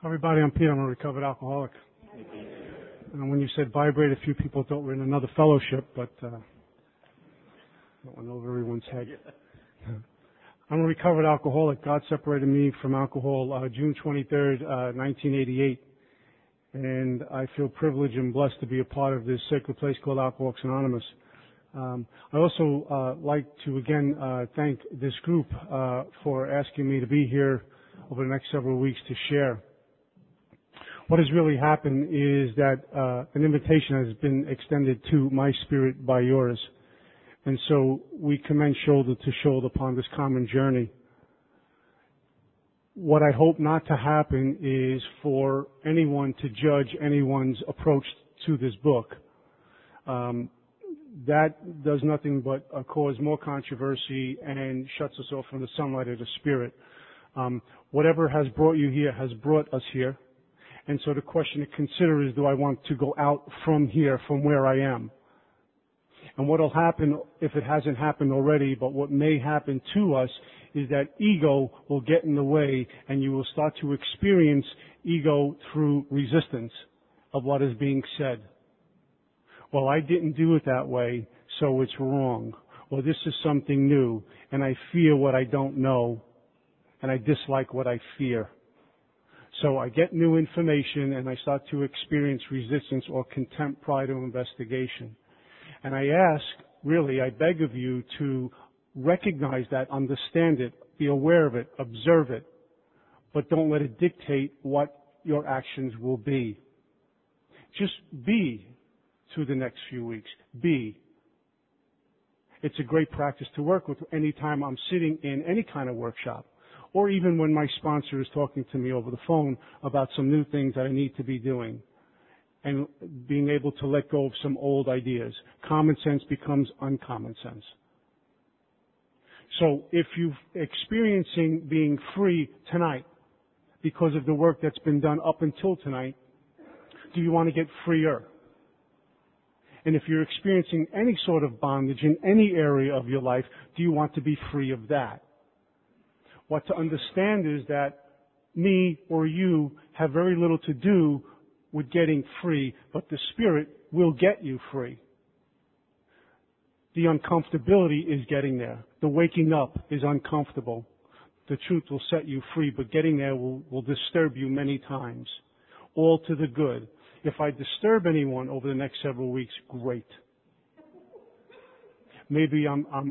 Hi, everybody, I'm Pete. I'm a recovered alcoholic. And when you said vibrate, a few people thought we're in another fellowship, but that went over everyone's head. I'm a recovered alcoholic. God separated me from alcohol June 23rd, 1988. And I feel privileged and blessed to be a part of this sacred place called Alcoholics Anonymous. I also like to again thank this group for asking me to be here over the next several weeks to share. What has really happened is that an invitation has been extended to my spirit by yours. And so we commence shoulder to shoulder upon this common journey. What I hope not to happen is for anyone to judge anyone's approach to this book. That does nothing but cause more controversy and shuts us off from the sunlight of the Spirit. Whatever has brought you here has brought us here. And so the question to consider is, do I want to go out from here, from where I am? And what will happen, if it hasn't happened already, but what may happen to us is that ego will get in the way and you will start to experience ego through resistance of what is being said. Well, I didn't do it that way, so it's wrong. Or this is something new, and I fear what I don't know, and I dislike what I fear. So I get new information, and I start to experience resistance or contempt prior to investigation. And I ask, really, I beg of you to recognize that, understand it, be aware of it, observe it, but don't let it dictate what your actions will be. Just be through the next few weeks. Be. It's a great practice to work with any time I'm sitting in any kind of workshop, or even when my sponsor is talking to me over the phone about some new things that I need to be doing, and being able to let go of some old ideas. Common sense becomes uncommon sense. So if you're experiencing being free tonight because of the work that's been done up until tonight, do you want to get freer? And if you're experiencing any sort of bondage in any area of your life, do you want to be free of that? What to understand is that me or you have very little to do with getting free, but the Spirit will get you free. The uncomfortability is getting there. The waking up is uncomfortable. The truth will set you free, but getting there will disturb you many times. All to the good. If I disturb anyone over the next several weeks, great. Maybe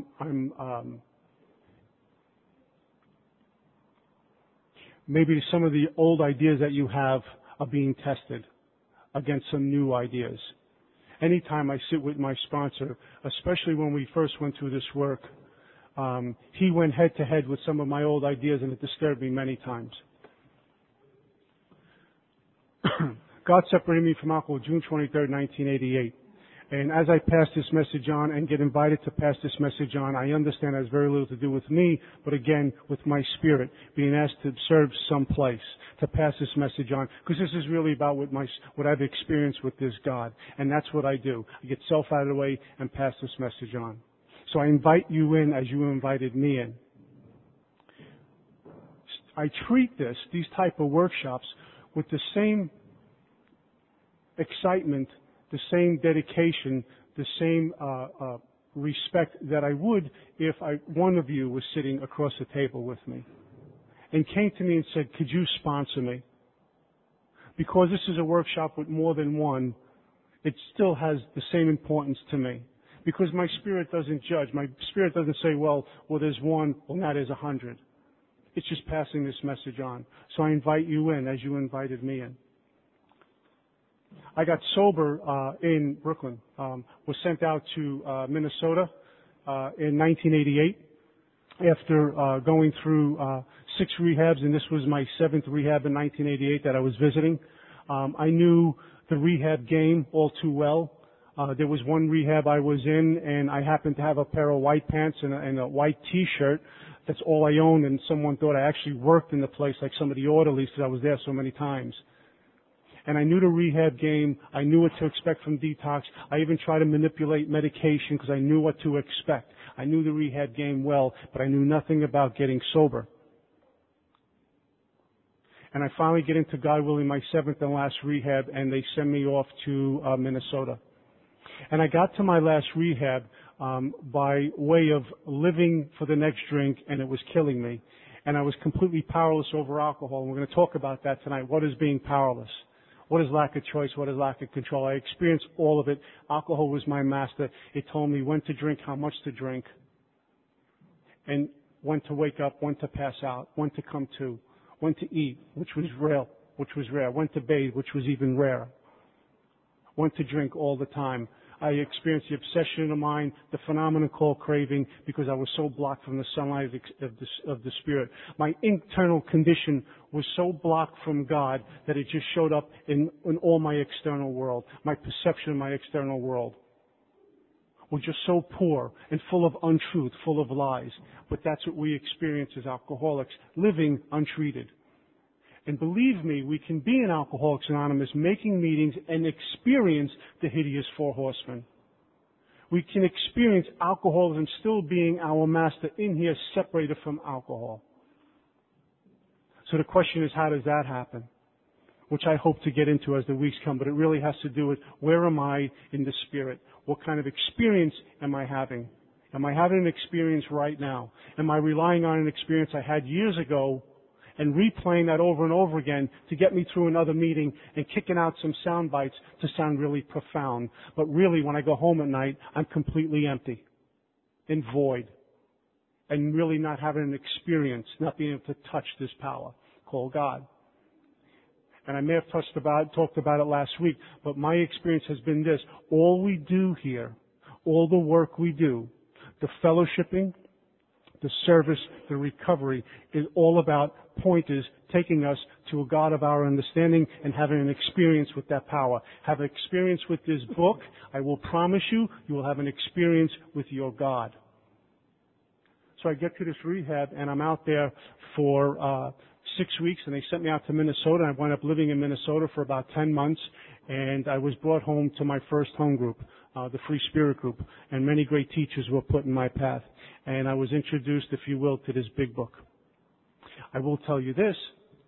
maybe some of the old ideas that you have are being tested against some new ideas. Anytime I sit with my sponsor, especially when we first went through this work, he went head to head with some of my old ideas, and it disturbed me many times. God separated me from alcohol June 23rd, 1988. And as I pass this message on and get invited to pass this message on, I understand it has very little to do with me, but again, with my spirit, being asked to serve someplace, to pass this message on, because this is really about what I've experienced with this God. And that's what I do. I get self out of the way and pass this message on. So I invite you in as you invited me in. I treat these type of workshops with the same excitement, the same dedication, the same respect that I would if one of you was sitting across the table with me and came to me and said, could you sponsor me? Because this is a workshop with more than one, it still has the same importance to me. Because my spirit doesn't judge. My spirit doesn't say, well, there's one, well, now there's 100. It's just passing this message on. So I invite you in as you invited me in. I got sober in Brooklyn, was sent out to Minnesota in 1988 after going through 6 rehabs, and this was my 7th rehab in 1988 that I was visiting. I knew the rehab game all too well. There was one rehab I was in, and I happened to have a pair of white pants and a white T-shirt. That's all I owned, and someone thought I actually worked in the place like some of the orderlies because I was there so many times. And I knew the rehab game. I knew what to expect from detox. I even tried to manipulate medication because I knew what to expect. I knew the rehab game well, but I knew nothing about getting sober. And I finally get into, God willing, my 7th and last rehab, and they send me off to Minnesota. And I got to my last rehab by way of living for the next drink, and it was killing me. And I was completely powerless over alcohol. And we're going to talk about that tonight. What is being powerless? What is lack of choice? What is lack of control? I experienced all of it. Alcohol was my master. It told me when to drink, how much to drink, and when to wake up, when to pass out, when to come to, when to eat, which was rare, when to bathe, which was even rarer, when to drink all the time. I experienced the obsession of the mind, the phenomenon called craving, because I was so blocked from the sunlight of the Spirit. My internal condition was so blocked from God that it just showed up in all my external world. My perception of my external world was just so poor and full of untruth, full of lies. But that's what we experience as alcoholics, living untreated. And believe me, we can be in Alcoholics Anonymous, making meetings, and experience the hideous 4 horsemen. We can experience alcoholism still being our master in here, separated from alcohol. So the question is, how does that happen? Which I hope to get into as the weeks come, but it really has to do with where am I in the Spirit? What kind of experience am I having? Am I having an experience right now? Am I relying on an experience I had years ago and replaying that over and over again to get me through another meeting and kicking out some sound bites to sound really profound? But really, when I go home at night, I'm completely empty and void and really not having an experience, not being able to touch this power called God. And I may have talked about it last week, but my experience has been this. All we do here, all the work we do, the fellowshipping, the service, the recovery, is all about pointers taking us to a God of our understanding and having an experience with that power. Have an experience with this book. I will promise you, you will have an experience with your God. So I get to this rehab, and I'm out there for 6 weeks, and they sent me out to Minnesota. I wound up living in Minnesota for about 10 months, and I was brought home to my first home group, the Free Spirit group, and many great teachers were put in my path. And I was introduced, if you will, to this big book. I will tell you this.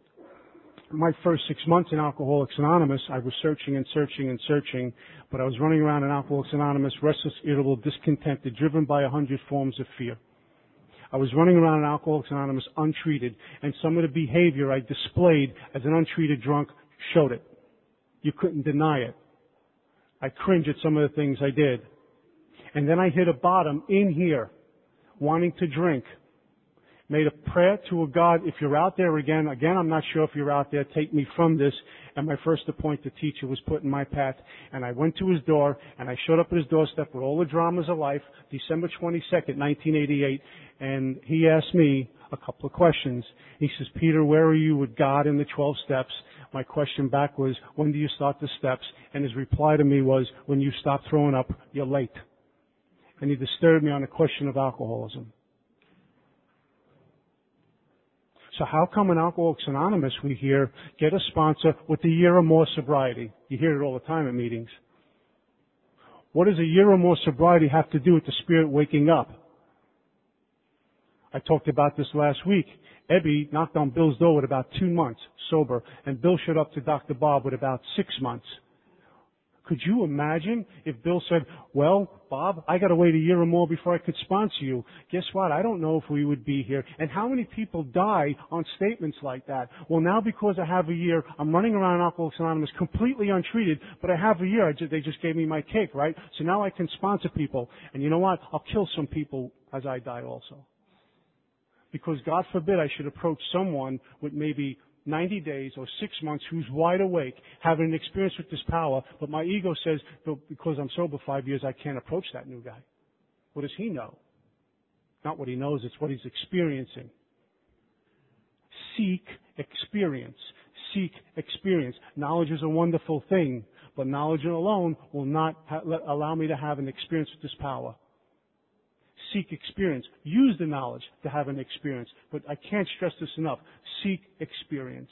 My first 6 months in Alcoholics Anonymous, I was searching and searching and searching, but I was running around in Alcoholics Anonymous, restless, irritable, discontented, driven by 100 forms of fear. I was running around in Alcoholics Anonymous untreated, and some of the behavior I displayed as an untreated drunk showed it. You couldn't deny it. I cringe at some of the things I did. And then I hit a bottom in here, wanting to drink. Made a prayer to a God, if you're out there again, I'm not sure if you're out there, take me from this. And my first appointed teacher was put in my path. And I went to his door, and I showed up at his doorstep with all the dramas of life, December 22nd, 1988. And he asked me a couple of questions. He says, Peter, where are you with God in the 12 steps? My question back was, when do you start the steps? And his reply to me was, when you stop throwing up, you're late. And he disturbed me on the question of alcoholism. So how come in Alcoholics Anonymous we hear, get a sponsor with a year or more sobriety? You hear it all the time at meetings. What does a year or more sobriety have to do with the Spirit waking up? I talked about this last week. Ebby knocked on Bill's door with about 2 months sober, and Bill showed up to Dr. Bob with about 6 months. Could you imagine if Bill said, well, Bob, I got to wait a year or more before I could sponsor you. Guess what? I don't know if we would be here. And how many people die on statements like that? Well, now because I have a year, I'm running around Alcoholics Anonymous completely untreated, but I have a year. They just gave me my cake, right? So now I can sponsor people. And you know what? I'll kill some people as I die also. Because God forbid I should approach someone with maybe 90 days or 6 months who's wide awake, having an experience with this power, but my ego says, because I'm sober 5 years, I can't approach that new guy. What does he know? Not what he knows, it's what he's experiencing. Seek experience. Seek experience. Knowledge is a wonderful thing, but knowledge alone will not allow me to have an experience with this power. Seek experience. Use the knowledge to have an experience. But I can't stress this enough. Seek experience.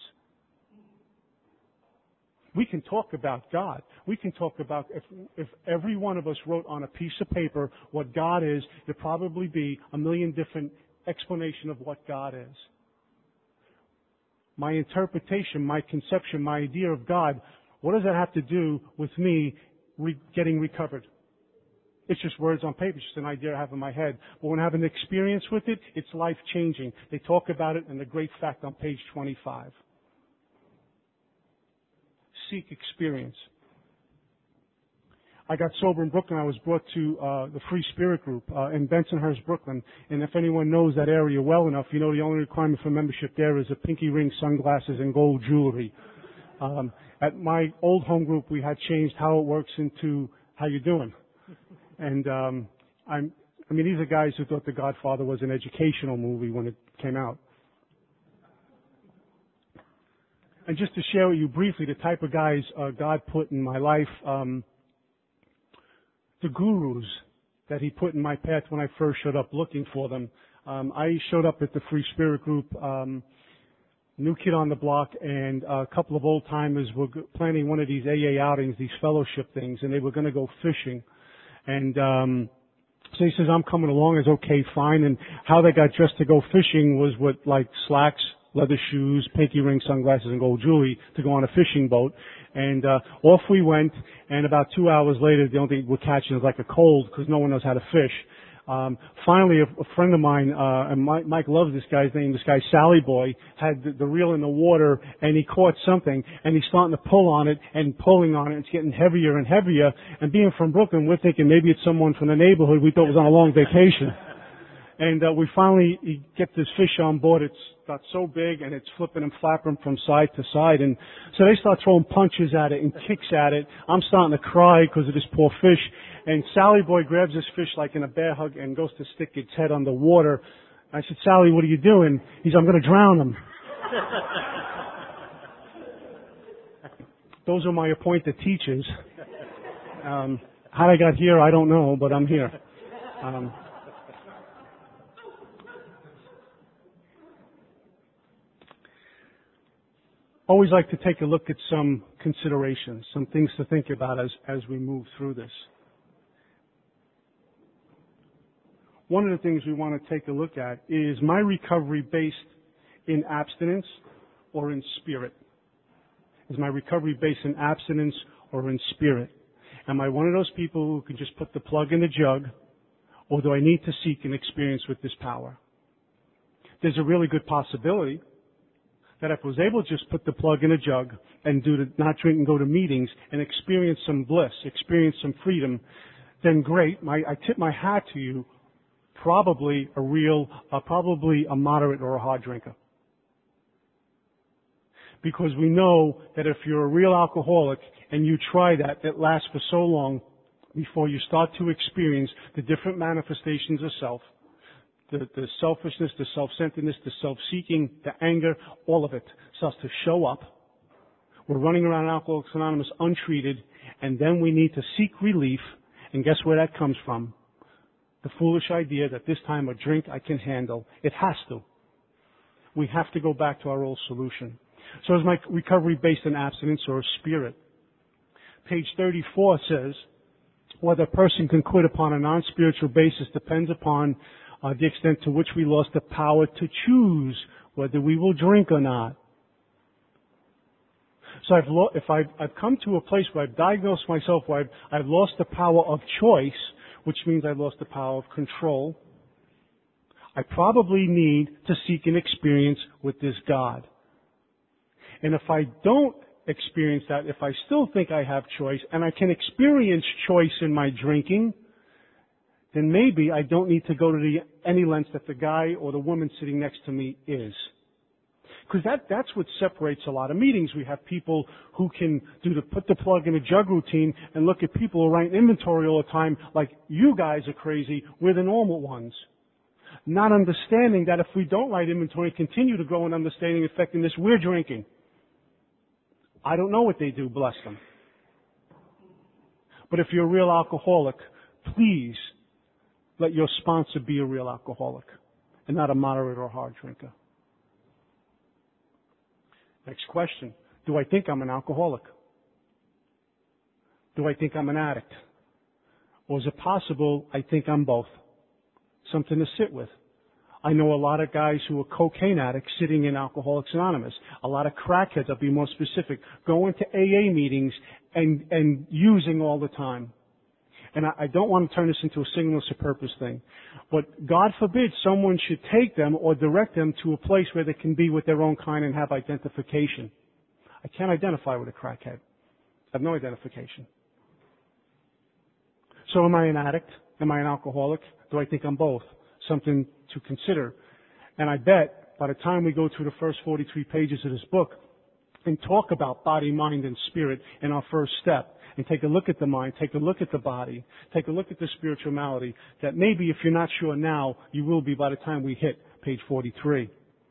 We can talk about God. We can talk about, if every one of us wrote on a piece of paper what God is, there'd probably be a million different explanations of what God is. my interpretation, my conception, my idea of God, what does that have to do with me getting recovered? It's just words on paper, it's just an idea I have in my head. But when I have an experience with it, it's life-changing. They talk about it in the great fact on page 25. Seek experience. I got sober in Brooklyn. I was brought to the Free Spirit Group in Bensonhurst, Brooklyn. And if anyone knows that area well enough, you know the only requirement for membership there is a pinky ring, sunglasses, and gold jewelry. At my old home group, we had changed how it works into how you doing. And I mean, these are guys who thought The Godfather was an educational movie when it came out. And just to share with you briefly the type of guys God put in my life, the gurus that He put in my path when I first showed up looking for them. I showed up at the Free Spirit Group, new kid on the block, and a couple of old timers were planning one of these AA outings, these fellowship things, and they were going to go fishing. And so he says, I'm coming along. It's okay, fine. And how they got dressed to go fishing was with like slacks, leather shoes, pinky ring, sunglasses, and gold jewelry to go on a fishing boat. And off we went, and about 2 hours later, the only thing we're catching is like a cold because no one knows how to fish. Finally, a friend of mine, and Mike loves this guy's name, this guy Sally Boy, had the reel in the water, and he caught something, and he's starting to pull on it, and pulling on it, it's getting heavier and heavier, and being from Brooklyn, we're thinking maybe it's someone from the neighborhood we thought was on a long vacation. And we finally get this fish on board. It's got so big, and it's flipping and flapping from side to side. And so they start throwing punches at it and kicks at it. I'm starting to cry because of this poor fish. And Sally Boy grabs this fish like in a bear hug and goes to stick its head underwater. I said, Sally, what are you doing? He said, I'm going to drown him. Those are my appointed teachers. How I got here, I don't know, but I'm here. Always like to take a look at some considerations, some things to think about as we move through this. One of the things we want to take a look at is my recovery based in abstinence or in spirit? Is my recovery based in abstinence or in spirit? Am I one of those people who can just put the plug in the jug, or do I need to seek an experience with this power? There's a really good possibility that if I was able to just put the plug in a jug and not drink and go to meetings and experience some bliss, experience some freedom, then great. I tip my hat to you. Probably a moderate or a hard drinker. Because we know that if you're a real alcoholic and you try that, it lasts for so long before you start to experience the different manifestations of self. The selfishness, the self-centeredness, the self-seeking, the anger, all of it starts to show up. We're running around Alcoholics Anonymous untreated, and then we need to seek relief, and guess where that comes from? The foolish idea that this time a drink I can handle. It has to. We have to go back to our old solution. So is my recovery based on abstinence or spirit? Page 34 says, whether a person can quit upon a non-spiritual basis depends upon the extent to which we lost the power to choose whether we will drink or not. So if I've come to a place where I've diagnosed myself where I've lost the power of choice, which means I've lost the power of control, I probably need to seek an experience with this God. And if I don't experience that, if I still think I have choice, and I can experience choice in my drinking, then maybe I don't need to go to any lengths that the guy or the woman sitting next to me is. Because that's what separates a lot of meetings. We have people who can put the plug in a jug routine and look at people who write inventory all the time like, you guys are crazy, we're the normal ones. Not understanding that if we don't write inventory, continue to grow in understanding and effectiveness, we're drinking. I don't know what they do, bless them. But if you're a real alcoholic, please let your sponsor be a real alcoholic and not a moderate or hard drinker. Next question. Do I think I'm an alcoholic? Do I think I'm an addict? Or is it possible I think I'm both? Something to sit with. I know a lot of guys who are cocaine addicts sitting in Alcoholics Anonymous. A lot of crackheads, I'll be more specific, going to AA meetings and using all the time. And I don't want to turn this into a singleness of purpose thing. But God forbid someone should take them or direct them to a place where they can be with their own kind and have identification. I can't identify with a crackhead. I have no identification. So am I an addict? Am I an alcoholic? Do I think I'm both? Something to consider. And I bet by the time we go through the first 43 pages of this book and talk about body, mind, and spirit in our first step, and take a look at the mind, take a look at the body, take a look at the spirituality, that maybe if you're not sure now, you will be by the time we hit page 43.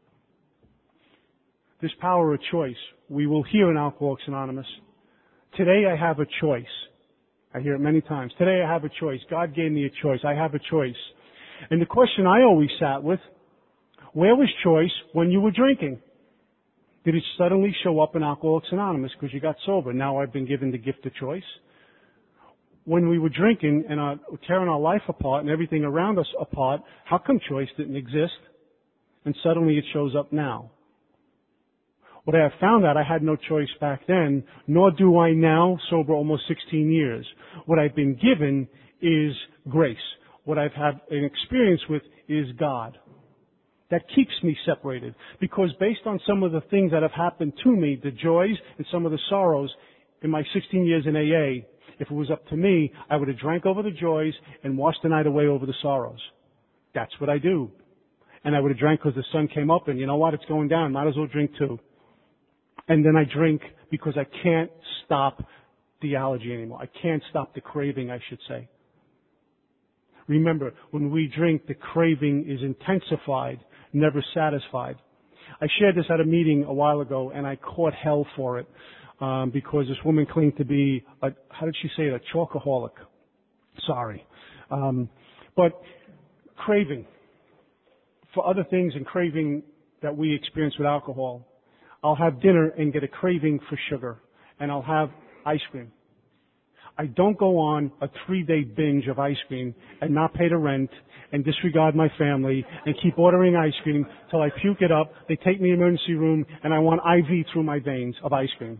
This power of choice, we will hear in Alcoholics Anonymous. Today I have a choice. I hear it many times. Today I have a choice. God gave me a choice. I have a choice. And the question I always sat with, where was choice when you were drinking? Did it suddenly show up in Alcoholics Anonymous because you got sober? Now I've been given the gift of choice. When we were drinking and tearing our life apart and everything around us apart, how come choice didn't exist? And suddenly it shows up now. What I have found out, I had no choice back then, nor do I now, sober almost 16 years. What I've been given is grace. What I've had an experience with is God. That keeps me separated. Because based on some of the things that have happened to me, the joys and some of the sorrows in my 16 years in AA, if it was up to me, I would have drank over the joys and washed the night away over the sorrows. That's what I do. And I would have drank because the sun came up and you know what, it's going down, might as well drink too. And then I drink because I can't stop the allergy anymore. I can't stop the craving, I should say. Remember, when we drink, the craving is intensified, never satisfied. I shared this at a meeting a while ago, and I caught hell for it because this woman claimed to be, how did she say it, a chocoholic. Sorry. But craving, for other things and craving that we experience with alcohol, I'll have dinner and get a craving for sugar, and I'll have ice cream. I don't go on a 3-day binge of ice cream and not pay the rent and disregard my family and keep ordering ice cream till I puke it up. They take me to the emergency room and I want IV through my veins of ice cream.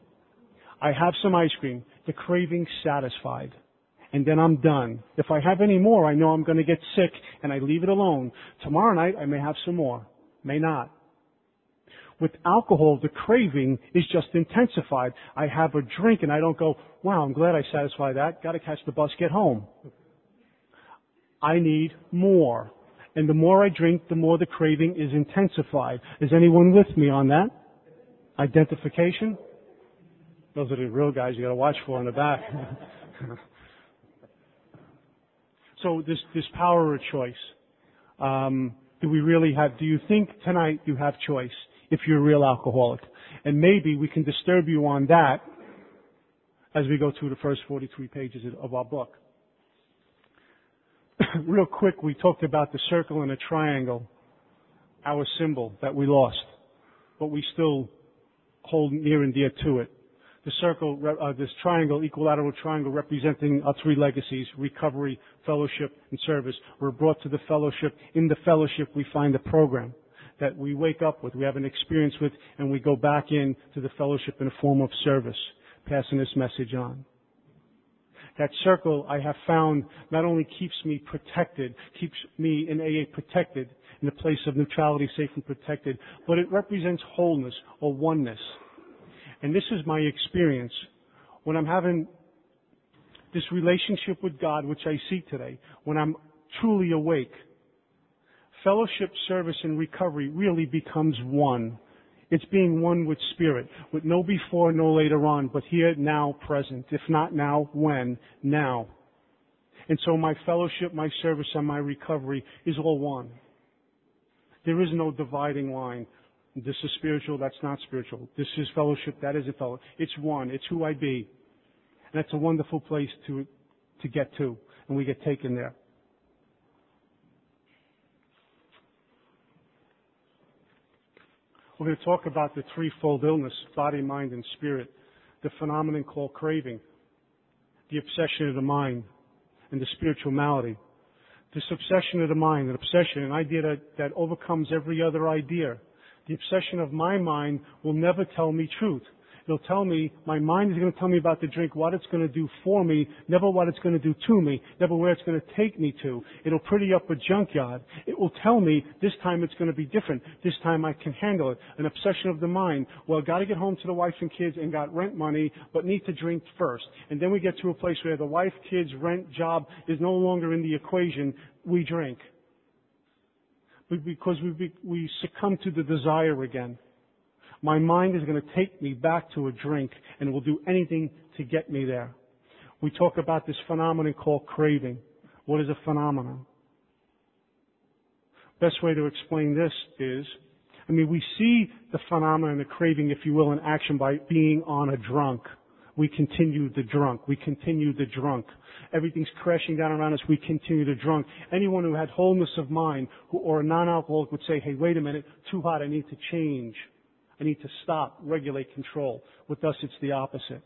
I have some ice cream. The craving's satisfied. And then I'm done. If I have any more, I know I'm going to get sick and I leave it alone. Tomorrow night I may have some more. May not. With alcohol, the craving is just intensified. I have a drink and I don't go, wow, I'm glad I satisfied that. Got to catch the bus, get home. I need more. And the more I drink, the more the craving is intensified. Is anyone with me on that? Identification? Those are the real guys you got to watch for in the back. So this power of choice. Do you think tonight you have choice? If you're a real alcoholic. And maybe we can disturb you on that as we go through the first 43 pages of our book. Real quick, we talked about the circle and the triangle, our symbol that we lost, but we still hold near and dear to it. The circle, this triangle, equilateral triangle representing our 3 legacies, recovery, fellowship, and service. We're brought to the fellowship. In the fellowship, we find the program that we wake up with, we have an experience with, and we go back in to the fellowship in a form of service, passing this message on. That circle, I have found, not only keeps me protected, keeps me in AA protected, in a place of neutrality, safe and protected, but it represents wholeness or oneness. And this is my experience. When I'm having this relationship with God, which I see today, when I'm truly awake, fellowship, service, and recovery really becomes one. It's being one with Spirit, with no before, no later on, but here, now, present. If not now, when? Now. And so my fellowship, my service, and my recovery is all one. There is no dividing line. This is spiritual, that's not spiritual. This is fellowship, that isn't fellowship. It's one. It's who I be. And that's a wonderful place to get to, and we get taken there. We're going to talk about the threefold illness, body, mind, and spirit, the phenomenon called craving, the obsession of the mind, and the spiritual malady. This obsession of the mind, an obsession, an idea that overcomes every other idea. The obsession of my mind will never tell me truth. It'll tell me, my mind is going to tell me about the drink, what it's going to do for me, never what it's going to do to me, never where it's going to take me to. It'll pretty up a junkyard. It will tell me this time it's going to be different. This time I can handle it. An obsession of the mind. Well, got to get home to the wife and kids and got rent money, but need to drink first. And then we get to a place where the wife, kids, rent, job is no longer in the equation. We drink. Because we succumb to the desire again. My mind is going to take me back to a drink and will do anything to get me there. We talk about this phenomenon called craving. What is a phenomenon? Best way to explain this is, we see the phenomenon, the craving, if you will, in action by being on a drunk. We continue the drunk. We continue the drunk. Everything's crashing down around us. We continue the drunk. Anyone who had wholeness of mind or a non-alcoholic would say, hey, wait a minute, too hot, I need to change. I need to stop, regulate, control. With us, it's the opposite.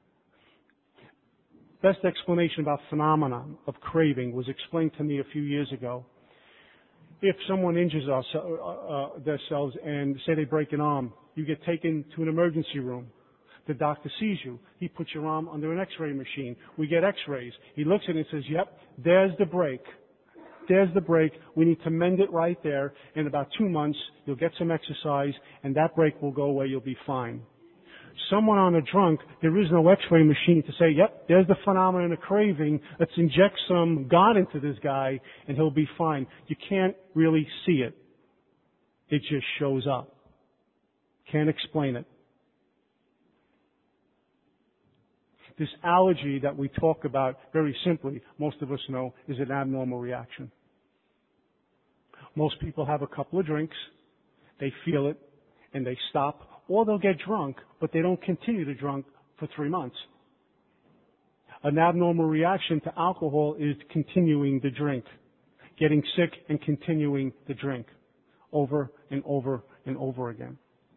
Best explanation about phenomenon of craving was explained to me a few years ago. If someone injures themselves and say they break an arm, you get taken to an emergency room. The doctor sees you. He puts your arm under an x-ray machine. We get x-rays. He looks at it and says, yep, there's the break. There's the break. We need to mend it right there. In about 2 months, you'll get some exercise, and that break will go away. You'll be fine. Someone on a drunk, there is no x-ray machine to say, yep, there's the phenomenon of craving. Let's inject some God into this guy, and he'll be fine. You can't really see it. It just shows up. Can't explain it. This allergy that we talk about very simply, most of us know, is an abnormal reaction. Most people have a couple of drinks, they feel it, and they stop, or they'll get drunk, but they don't continue to drunk for 3 months. An abnormal reaction to alcohol is continuing the drink, getting sick and continuing the drink over and over and over again.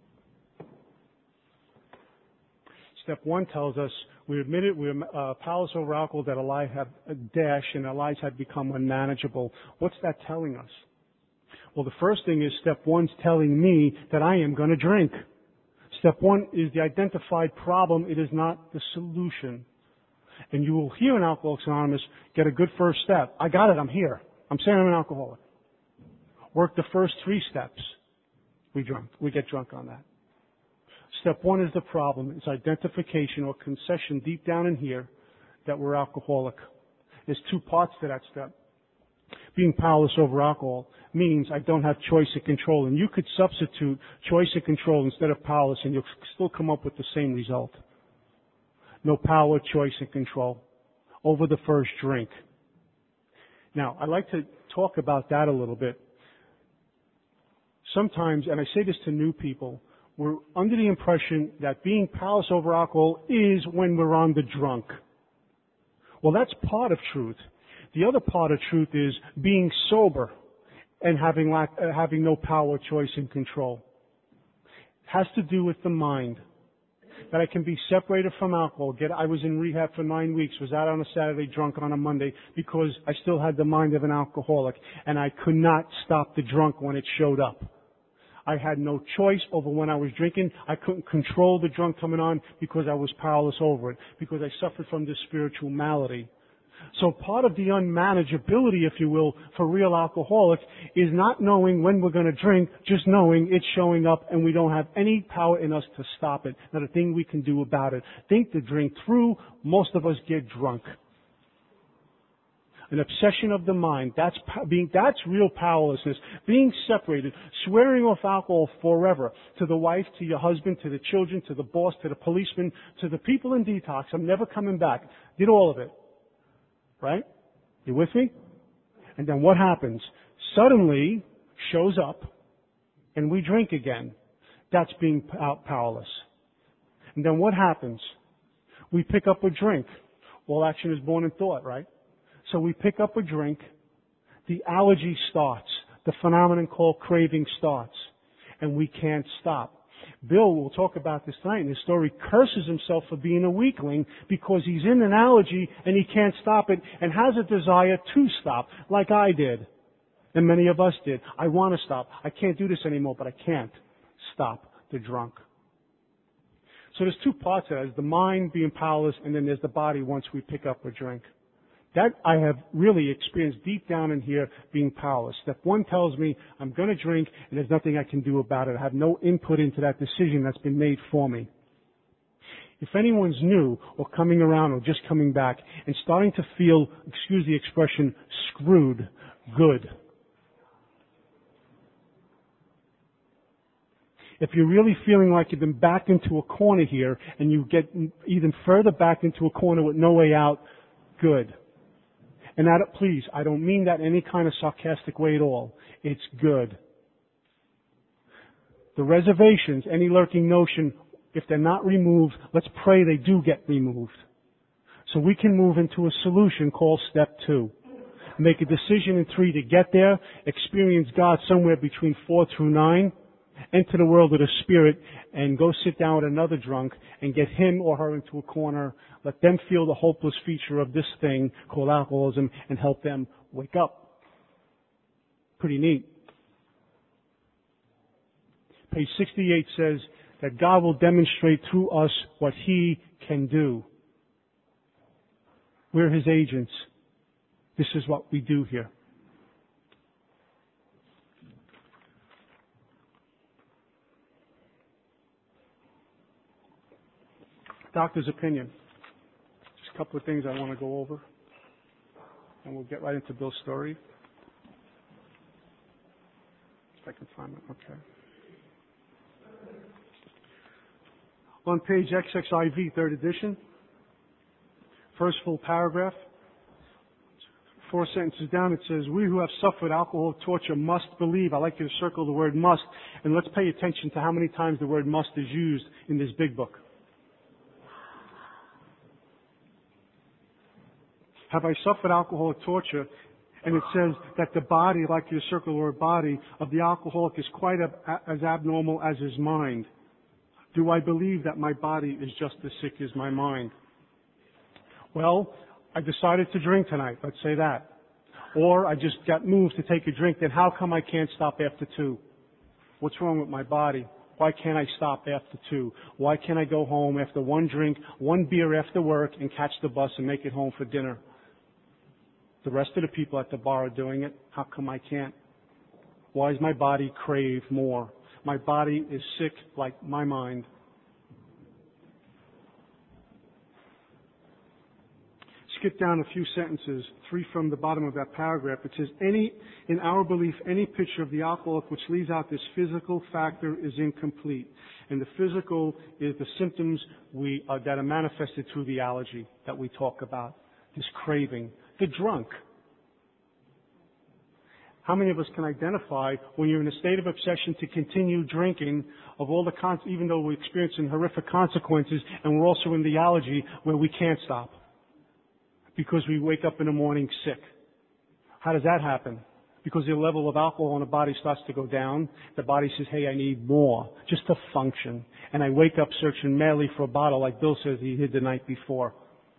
Step 1 tells us we admit it, we're powerless over alcohol, that our lives have a dash and our lives have become unmanageable. What's that telling us? Well, the first thing is step 1's telling me that I am going to drink. Step 1 is the identified problem. It is not the solution. And you will hear in Alcoholics Anonymous get a good first step. I got it. I'm here. I'm saying I'm an alcoholic. Work the first 3 steps. We get drunk on that. Step 1 is the problem. It's identification or concession deep down in here that we're alcoholic. There's 2 parts to that step. Being powerless over alcohol means I don't have choice and control. And you could substitute choice and control instead of powerless, and you'll still come up with the same result. No power, choice, and control over the first drink. Now, I'd like to talk about that a little bit. Sometimes, and I say this to new people, we're under the impression that being powerless over alcohol is when we're on the drunk. Well, that's part of truth. The other part of truth is being sober and having no power, choice, and control. It has to do with the mind. That I can be separated from alcohol. I was in rehab for 9 weeks, was out on a Saturday, drunk on a Monday, because I still had the mind of an alcoholic, and I could not stop the drunk when it showed up. I had no choice over when I was drinking. I couldn't control the drunk coming on because I was powerless over it, because I suffered from this spiritual malady. So part of the unmanageability, if you will, for real alcoholics is not knowing when we're going to drink, just knowing it's showing up and we don't have any power in us to stop it. Not a thing we can do about it. Think the drink through. Most of us get drunk. An obsession of the mind. That's real powerlessness. Being separated, swearing off alcohol forever. To the wife, to your husband, to the children, to the boss, to the policeman, to the people in detox. I'm never coming back. Did all of it. Right? You with me? And then what happens? Suddenly shows up and we drink again. That's being powerless. And then what happens? We pick up a drink. All action is born in thought, right? So we pick up a drink. The allergy starts. The phenomenon called craving starts. And we can't stop. Bill will talk about this tonight in his story, curses himself for being a weakling because he's in an allergy and he can't stop it and has a desire to stop, like I did. And many of us did. I want to stop. I can't do this anymore, but I can't stop the drunk. So there's two parts to that. There's the mind being powerless, and then there's the body once we pick up a drink. That I have really experienced deep down in here being powerless. Step one tells me I'm going to drink and there's nothing I can do about it. I have no input into that decision that's been made for me. If anyone's new or coming around or just coming back and starting to feel, excuse the expression, screwed, good. If you're really feeling like you've been backed into a corner here and you get even further back into a corner with no way out, good. And that, please, I don't mean that in any kind of sarcastic way at all. It's good. The reservations, any lurking notion, if they're not removed, let's pray they do get removed. So we can move into a solution called step 2. Make a decision in 3 to get there, experience God somewhere between 4 through 9, enter the world of the Spirit, and go sit down with another drunk and get him or her into a corner. Let them feel the hopeless feature of this thing called alcoholism and help them wake up. Pretty neat. Page 68 says that God will demonstrate through us what He can do. We're His agents. This is what we do here. Doctor's opinion. Just a couple of things I want to go over. And we'll get right into Bill's story. If I can find it. Okay. On page XXIV, 3rd edition, first full paragraph, 4 sentences down, it says, we who have suffered alcohol torture must believe. I like you to circle the word must. And let's pay attention to how many times the word must is used in this big book. Have I suffered alcoholic torture? And it says that the body, like your circle or body, of the alcoholic is quite as abnormal as his mind. Do I believe that my body is just as sick as my mind? Well, I decided to drink tonight, let's say that. Or I just got moved to take a drink, then how come I can't stop after 2? What's wrong with my body? Why can't I stop after 2? Why can't I go home after 1 drink, 1 beer after work, and catch the bus and make it home for dinner? The rest of the people at the bar are doing it. How come I can't? Why does my body crave more? My body is sick like my mind. Skip down a few sentences, 3 from the bottom of that paragraph. It says, in our belief, any picture of the alcoholic which leaves out this physical factor is incomplete. And the physical is the symptoms that are manifested through the allergy that we talk about, this craving. The drunk. How many of us can identify when you're in a state of obsession to continue drinking of all the even though we're experiencing horrific consequences, and we're also in the allergy where we can't stop because we wake up in the morning sick? How does that happen? Because the level of alcohol in the body starts to go down. The body says, hey, I need more just to function. And I wake up searching madly for a bottle like Bill says he hid the night before.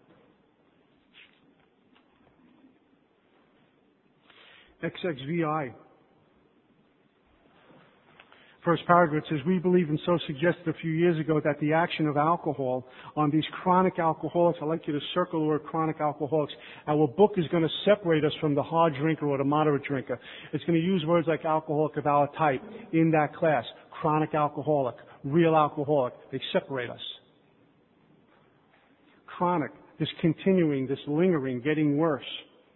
XXVI. First paragraph says, we believe and so suggested a few years ago that the action of alcohol on these chronic alcoholics, I'd like you to circle the word chronic alcoholics. Our book is going to separate us from the hard drinker or the moderate drinker. It's going to use words like alcoholic of our type in that class. Chronic alcoholic, real alcoholic. They separate us. Chronic, this continuing, this lingering, getting worse,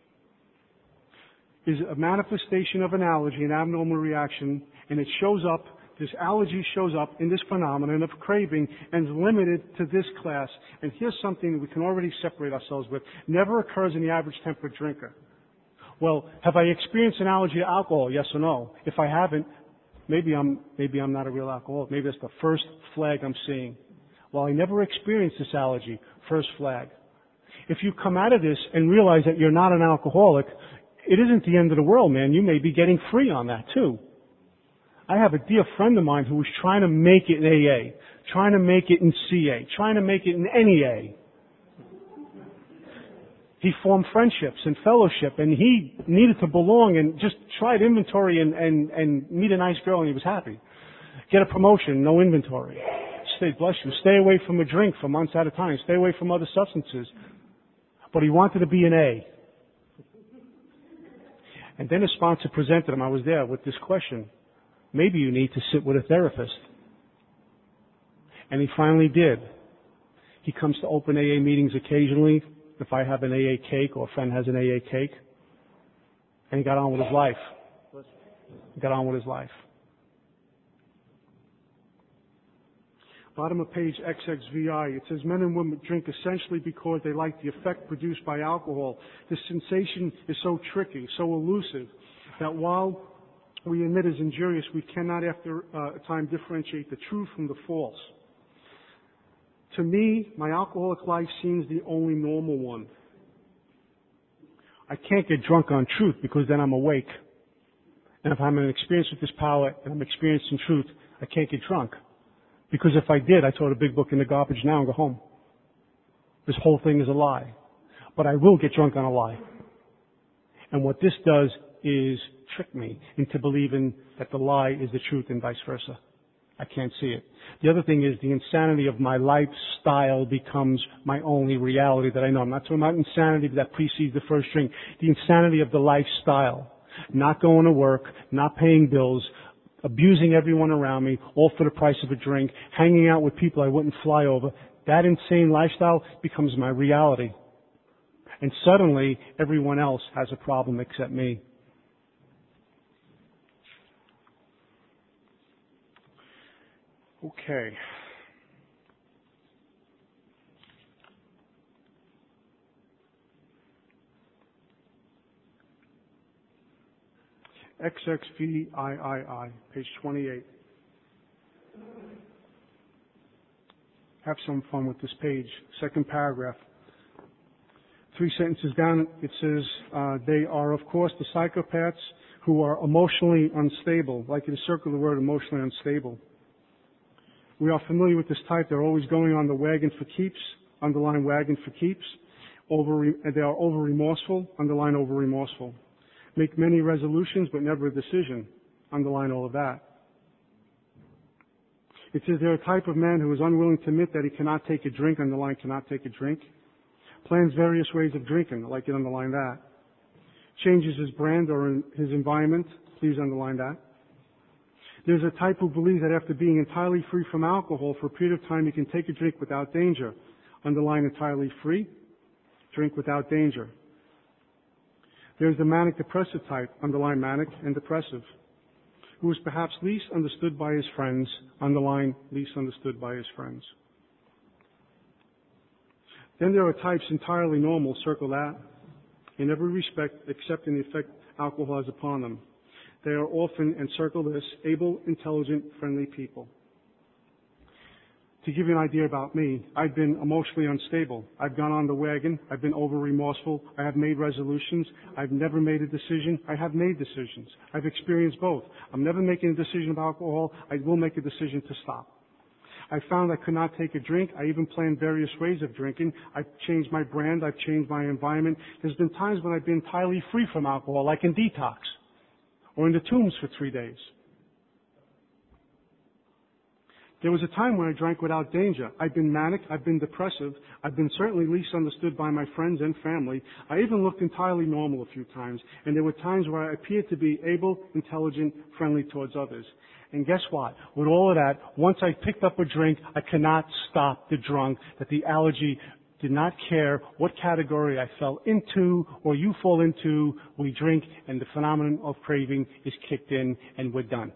is a manifestation of an allergy, an abnormal reaction, and it shows up, this allergy shows up in this phenomenon of craving and is limited to this class. And here's something that we can already separate ourselves with. Never occurs in the average temperate drinker. Well, have I experienced an allergy to alcohol? Yes or no? If I haven't, maybe I'm not a real alcoholic. Maybe that's the first flag I'm seeing. Well, I never experienced this allergy. First flag. If you come out of this and realize that you're not an alcoholic, it isn't the end of the world, man. You may be getting free on that too. I have a dear friend of mine who was trying to make it in AA, trying to make it in CA, trying to make it in NEA. He formed friendships and fellowship, and he needed to belong and just tried inventory and meet a nice girl, and he was happy. Get a promotion, no inventory. Bless you. Stay away from a drink for months at a time. Stay away from other substances. But he wanted to be an A. And then his sponsor presented him, I was there, with this question. Maybe you need to sit with a therapist. And he finally did. He comes to open AA meetings occasionally, if I have an AA cake or a friend has an AA cake. And he got on with his life. He got on with his life. Bottom of page XXVI, it says men and women drink essentially because they like the effect produced by alcohol. The sensation is so tricky, so elusive, that while we admit is injurious, we cannot after a time differentiate the true from the false. To me, my alcoholic life seems the only normal one. I can't get drunk on truth because then I'm awake. And if I'm in an experience with this power and I'm experiencing truth, I can't get drunk. Because if I did, I throw the big book in the garbage now and go home. This whole thing is a lie. But I will get drunk on a lie. And what this does is trick me into believing that the lie is the truth and vice versa. I can't see it. The other thing is the insanity of my lifestyle becomes my only reality that I know. I'm not talking about insanity that precedes the first drink. The insanity of the lifestyle. Not going to work, not paying bills, abusing everyone around me, all for the price of a drink, hanging out with people I wouldn't fly over. That insane lifestyle becomes my reality. And suddenly, everyone else has a problem except me. Okay. XXVIII, page 28. Have some fun with this page. Second paragraph. 3 sentences down, it says, they are, of course, the psychopaths who are emotionally unstable. I'd like you to circle the word emotionally unstable. We are familiar with this type. They're always going on the wagon for keeps, underline wagon for keeps. They are over remorseful, underline over remorseful. Make many resolutions, but never a decision. Underline all of that. It says they're a type of man who is unwilling to admit that he cannot take a drink. Underline cannot take a drink. Plans various ways of drinking. I'd like you to underline that. Changes his brand or his environment. Please underline that. There's a type who believes that after being entirely free from alcohol for a period of time, he can take a drink without danger. Underline entirely free. Drink without danger. There's the manic-depressive type, underline manic and depressive, who is perhaps least understood by his friends, underline least understood by his friends. Then there are types entirely normal, circle that, in every respect except in the effect alcohol has upon them. They are often, and circle this, able, intelligent, friendly people. To give you an idea about me, I've been emotionally unstable. I've gone on the wagon. I've been over remorseful. I have made resolutions. I've never made a decision. I have made decisions. I've experienced both. I'm never making a decision about alcohol. I will make a decision to stop. I found I could not take a drink. I even planned various ways of drinking. I've changed my brand. I've changed my environment. There's been times when I've been entirely free from alcohol, like in detox or in the tombs for 3 days. There was a time when I drank without danger. I've been manic. I've been depressive. I've been certainly least understood by my friends and family. I even looked entirely normal a few times. And there were times where I appeared to be able, intelligent, friendly towards others. And guess what? With all of that, once I picked up a drink, I cannot stop the drunk, that the allergy did not care what category I fell into or you fall into. We drink and the phenomenon of craving is kicked in and we're done.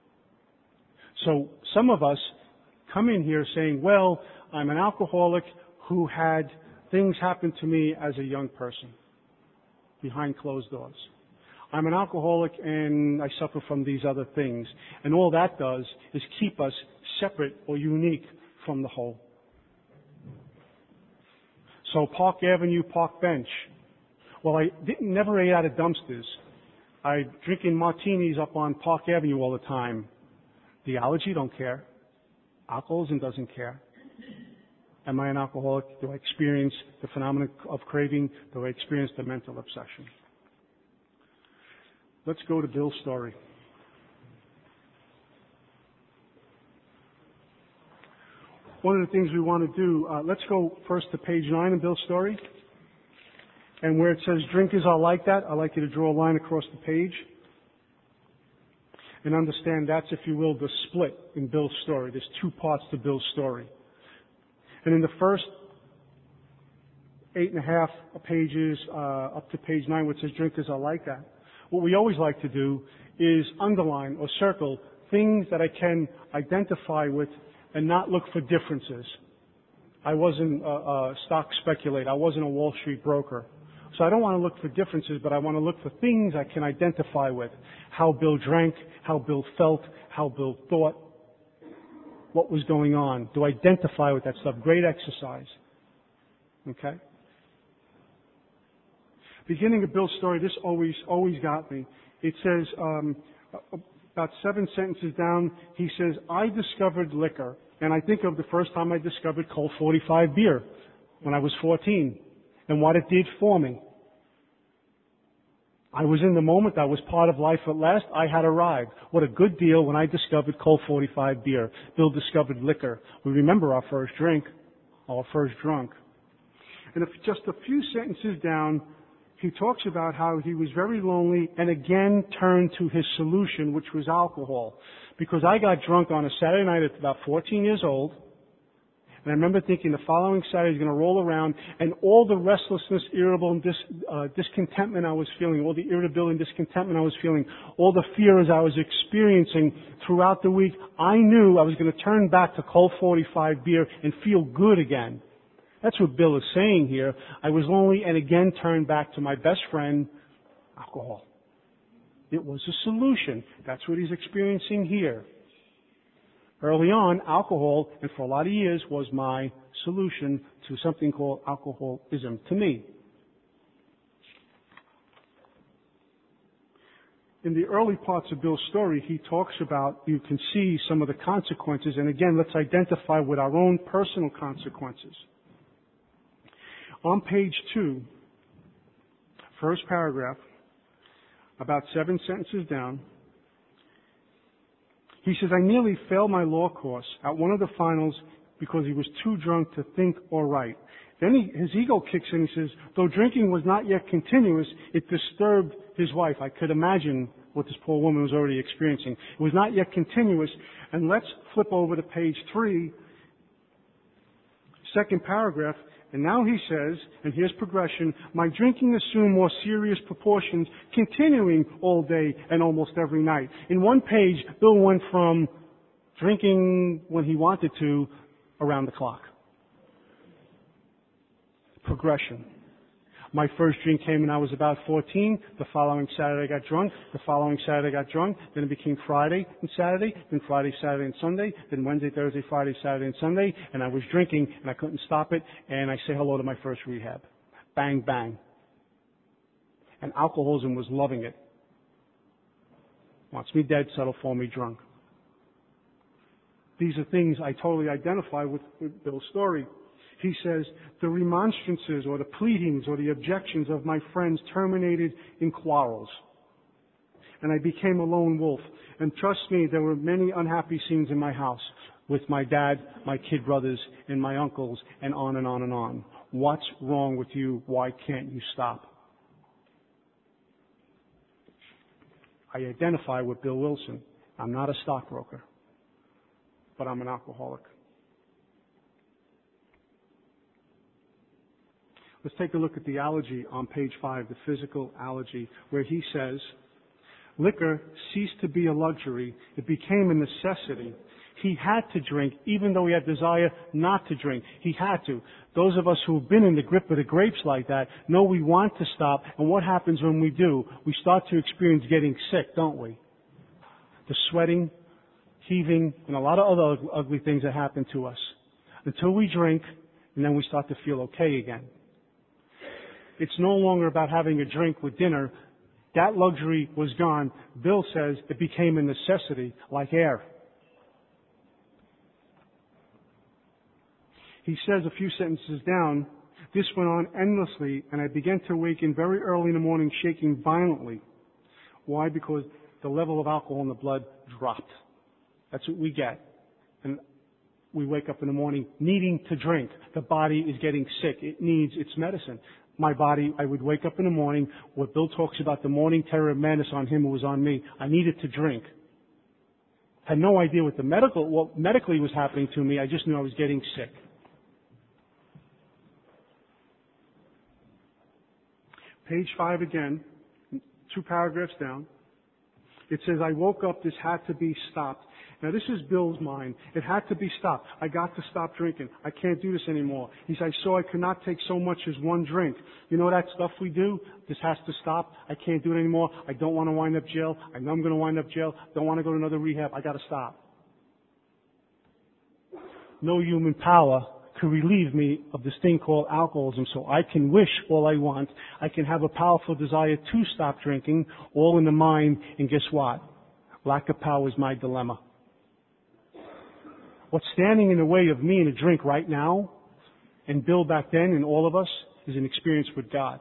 So some of us come in here saying, well, I'm an alcoholic who had things happen to me as a young person behind closed doors. I'm an alcoholic and I suffer from these other things. And all that does is keep us separate or unique from the whole. So Park Avenue, Park Bench. Well, I never ate out of dumpsters. I'm drinking martinis up on Park Avenue all the time. The allergy don't care. Alcoholism doesn't care. Am I an alcoholic? Do I experience the phenomenon of craving? Do I experience the mental obsession? Let's go to Bill's story. One of the things we want to do, let's go first to page 9 of Bill's story. And where it says drinkers are like that, I'd like you to draw a line across the page. And understand that's, if you will, the split in Bill's story. There's 2 parts to Bill's story. And in the first 8.5 pages, up to page 9, where it says drinkers are like that, what we always like to do is underline or circle things that I can identify with and not look for differences. I wasn't a stock speculator. I wasn't a Wall Street broker. So I don't want to look for differences, but I want to look for things I can identify with. How Bill drank, how Bill felt, how Bill thought, what was going on. To identify with that stuff. Great exercise. Okay? Beginning of Bill's story, this always got me. It says, about 7 sentences down, he says, I discovered liquor. And I think of the first time I discovered Colt 45 beer when I was 14 and what it did for me. I was in the moment. I was part of life at last. I had arrived. What a good deal when I discovered Colt 45 beer. Bill discovered liquor. We remember our first drink, our first drunk. And if just a few sentences down, he talks about how he was very lonely and again turned to his solution, which was alcohol. Because I got drunk on a Saturday night at about 14 years old. And I remember thinking the following Saturday is going to roll around, and all the restlessness, irritable, and discontentment I was feeling, all the irritability and discontentment I was feeling, all the fears I was experiencing throughout the week, I knew I was going to turn back to Colt 45 beer and feel good again. That's what Bill is saying here. I was lonely and again turned back to my best friend, alcohol. It was a solution. That's what he's experiencing here. Early on, alcohol, and for a lot of years, was my solution to something called alcoholism to me. In the early parts of Bill's story, he talks about, you can see some of the consequences, and again, let's identify with our own personal consequences. On page 2, first paragraph, about 7 sentences down, he says, I nearly failed my law course at one of the finals because he was too drunk to think or write. Then his ego kicks in and says, though drinking was not yet continuous, it disturbed his wife. I could imagine what this poor woman was already experiencing. It was not yet continuous. And let's flip over to page 3, second paragraph. And now he says, and here's progression, my drinking assumed more serious proportions, continuing all day and almost every night. In one page, Bill went from drinking when he wanted to around the clock. Progression. My first drink came when I was about 14. The following Saturday I got drunk. The following Saturday I got drunk. Then it became Friday and Saturday. Then Friday, Saturday, and Sunday. Then Wednesday, Thursday, Friday, Saturday, and Sunday. And I was drinking and I couldn't stop it. And I say hello to my first rehab. Bang, bang. And alcoholism was loving it. Wants me dead, settle for me drunk. These are things I totally identify with Bill's story. He says, the remonstrances or the pleadings or the objections of my friends terminated in quarrels. And I became a lone wolf. And trust me, there were many unhappy scenes in my house with my dad, my kid brothers, and my uncles, and on and on and on. What's wrong with you? Why can't you stop? I identify with Bill Wilson. I'm not a stockbroker, but I'm an alcoholic. Let's take a look at the allergy on page 5, the physical allergy, where he says, liquor ceased to be a luxury. It became a necessity. He had to drink, even though he had desire not to drink. He had to. Those of us who have been in the grip of the grapes like that know we want to stop, and what happens when we do? We start to experience getting sick, don't we? The sweating, heaving, and a lot of other ugly things that happen to us. Until we drink, and then we start to feel okay again. It's no longer about having a drink with dinner. That luxury was gone. Bill says it became a necessity, like air. He says a few sentences down, this went on endlessly, and I began to awaken very early in the morning shaking violently. Why? Because the level of alcohol in the blood dropped. That's what we get. And we wake up in the morning needing to drink. The body is getting sick. It needs its medicine. My body, I would wake up in the morning, what Bill talks about, the morning terror of madness on him, it was on me. I needed to drink. Had no idea what medically was happening to me. I just knew I was getting sick. Page 5 again, 2 paragraphs down. It says, I woke up, this had to be stopped. Now this is Bill's mind. It had to be stopped. I got to stop drinking. I can't do this anymore. He said, I saw I could not take so much as one drink. You know that stuff we do? This has to stop. I can't do it anymore. I don't want to wind up jail. I know I'm going to wind up jail. Don't want to go to another rehab. I got to stop. No human power could relieve me of this thing called alcoholism, so I can wish all I want. I can have a powerful desire to stop drinking, all in the mind, and guess what? Lack of power is my dilemma. What's standing in the way of me and a drink right now, and Bill back then, and all of us, is an experience with God.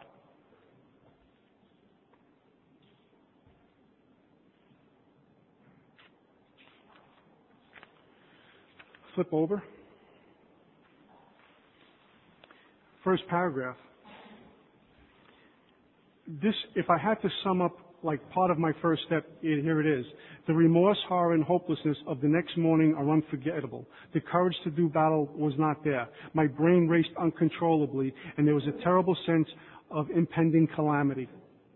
Flip over. First paragraph. This, if I had to sum up like part of my first step, here it is. The remorse, horror, and hopelessness of the next morning are unforgettable. The courage to do battle was not there. My brain raced uncontrollably, and there was a terrible sense of impending calamity.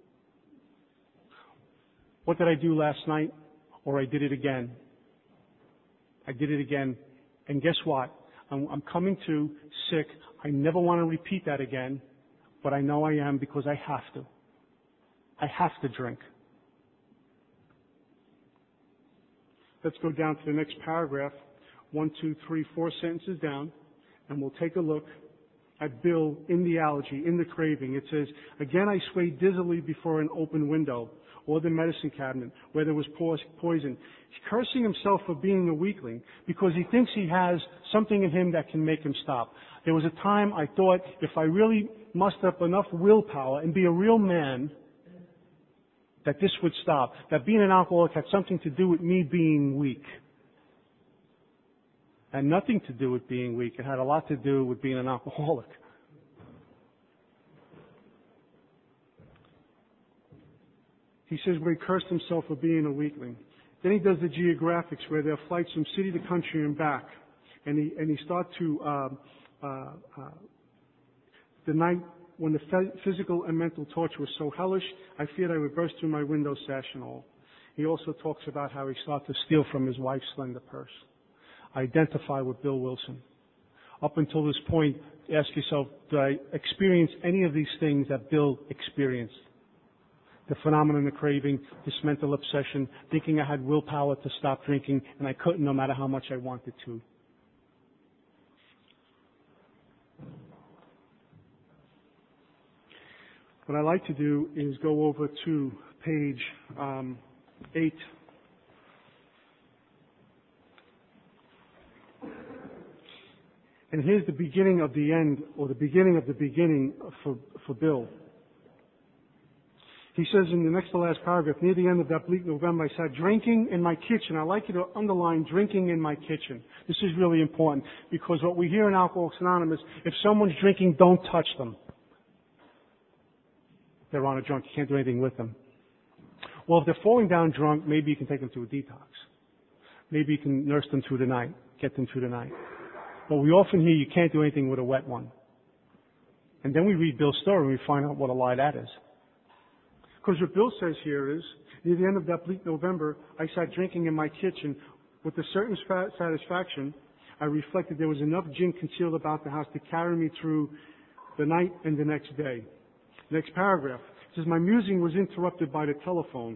What did I do last night? Or I did it again. I did it again. And guess what? I'm coming to sick. I never want to repeat that again, but I know I am because I have to. I have to drink. Let's go down to the next paragraph, 1, 2, 3, 4 sentences down, and we'll take a look at Bill in the allergy, in the craving. It says, again I swayed dizzily before an open window or the medicine cabinet where there was poison. He's cursing himself for being a weakling because he thinks he has something in him that can make him stop. There was a time I thought if I really muster up enough willpower and be a real man, that this would stop. That being an alcoholic had something to do with me being weak. And nothing to do with being weak. It had a lot to do with being an alcoholic. He says where he cursed himself for being a weakling. Then he does the geographics where there are flights from city to country and back. And he starts to, the night when the physical and mental torture was so hellish, I feared I would burst through my window sash and all. He also talks about how he started to steal from his wife's slender purse. I identify with Bill Wilson. Up until this point, ask yourself, did I experience any of these things that Bill experienced? The phenomenon of craving, this mental obsession, thinking I had willpower to stop drinking, and I couldn't no matter how much I wanted to. What I like to do is go over to page 8. And here's the beginning of the end, or the beginning of the beginning for Bill. He says in the next to last paragraph, near the end of that bleak November, I sat drinking in my kitchen. I like you to underline drinking in my kitchen. This is really important because what we hear in Alcoholics Anonymous, if someone's drinking, don't touch them. They're on a drunk. You can't do anything with them. Well, if they're falling down drunk, maybe you can take them to a detox. Maybe you can nurse them through the night, get them through the night. But we often hear you can't do anything with a wet one. And then we read Bill's story and we find out what a lie that is. Because what Bill says here is, near the end of that bleak November, I sat drinking in my kitchen with a certain satisfaction. I reflected there was enough gin concealed about the house to carry me through the night and the next day. Next paragraph. It says, my musing was interrupted by the telephone.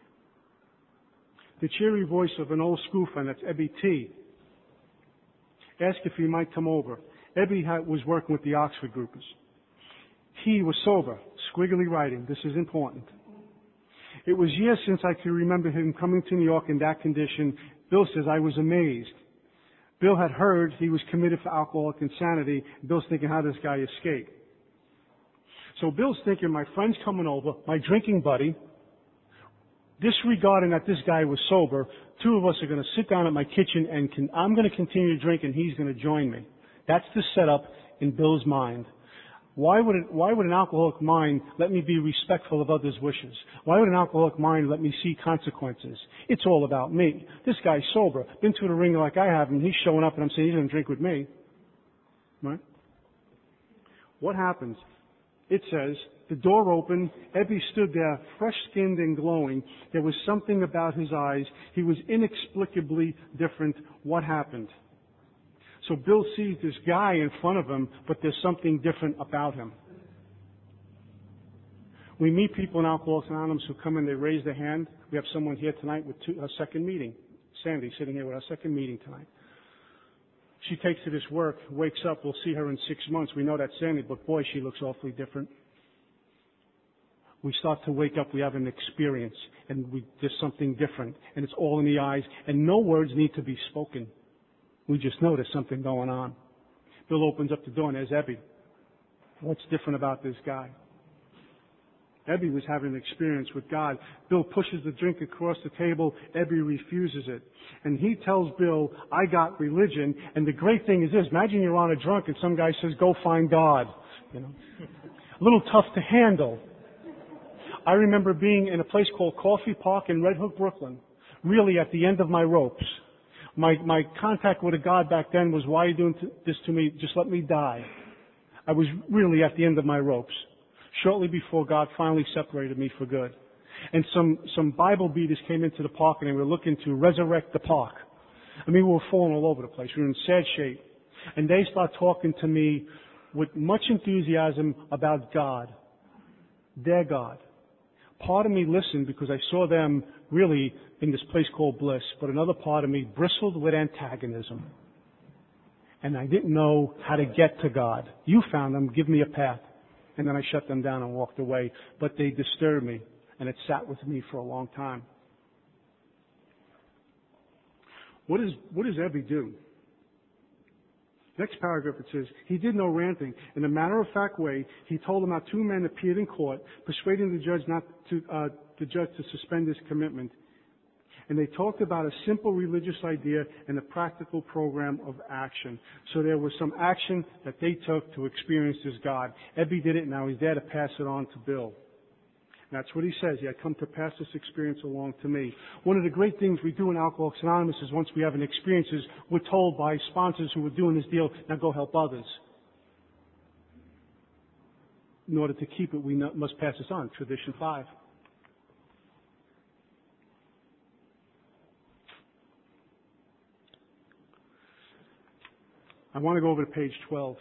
The cheery voice of an old school friend, that's Ebby T., asked if he might come over. Ebby was working with the Oxford groupers. He was sober, squiggly writing. This is important. It was years since I could remember him coming to New York in that condition. Bill says, I was amazed. Bill had heard he was committed for alcoholic insanity. Bill's thinking, how does this guy escape? So Bill's thinking, my friend's coming over, my drinking buddy, disregarding that this guy was sober, two of us are going to sit down at my kitchen and I'm going to continue to drink and he's going to join me. That's the setup in Bill's mind. Why would an alcoholic mind let me be respectful of others' wishes? Why would an alcoholic mind let me see consequences? It's all about me. This guy's sober, been to the ring like I have, and he's showing up and I'm saying he's going to drink with me. Right? What happens? It says, the door opened, Ebby stood there, fresh-skinned and glowing. There was something about his eyes. He was inexplicably different. What happened? So Bill sees this guy in front of him, but there's something different about him. We meet people in Alcoholics Anonymous who come in, they raise their hand. We have someone here tonight with a second meeting. Sandy sitting here with our second meeting tonight. She takes to this work, wakes up, we'll see her in 6 months. We know that's Sandy, but boy, she looks awfully different. We start to wake up, we have an experience, and there's something different, and it's all in the eyes, and no words need to be spoken. We just know there's something going on. Bill opens up the door and there's Ebby. What's different about this guy? Ebby was having an experience with God. Bill pushes the drink across the table. Ebby refuses it. And he tells Bill, I got religion. And the great thing is this, imagine you're on a drunk and some guy says, go find God. You know, a little tough to handle. I remember being in a place called Coffee Park in Red Hook, Brooklyn, really at the end of my ropes. My contact with a God back then was, why are you doing this to me? Just let me die. I was really at the end of my ropes. Shortly before God finally separated me for good. And some Bible beaters came into the park and they were looking to resurrect the park. I mean, we were falling all over the place. We were in sad shape. And they start talking to me with much enthusiasm about God. Their God. Part of me listened because I saw them really in this place called bliss, but another part of me bristled with antagonism. And I didn't know how to get to God. You found them, give me a path. And then I shut them down and walked away. But they disturbed me, and it sat with me for a long time. What does Ebby do? Next paragraph it says, he did no ranting. In a matter-of-fact way, he told them how two men appeared in court, persuading the judge to suspend his commitment. And they talked about a simple religious idea and a practical program of action. So there was some action that they took to experience this God. Ebby did it, and now he's there to pass it on to Bill. And that's what he says. He had come to pass this experience along to me. One of the great things we do in Alcoholics Anonymous is once we have an experience, is we're told by sponsors who are doing this deal, now go help others. In order to keep it, we must pass this on. Tradition 5. I want to go over to page 12.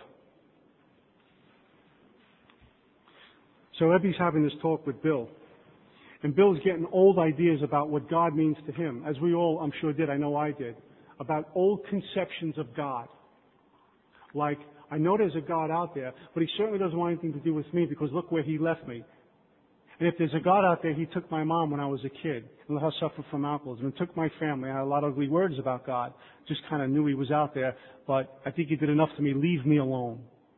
So Ebby's having this talk with Bill. And Bill's getting old ideas about what God means to him, as we all, I'm sure, did. I know I did. About old conceptions of God. Like, I know there's a God out there, but he certainly doesn't want anything to do with me because look where he left me. And if there's a God out there, he took my mom when I was a kid and let her suffer from alcoholism. And took my family. I had a lot of ugly words about God. Just kind of knew he was out there, but I think he did enough to me. Leave me alone.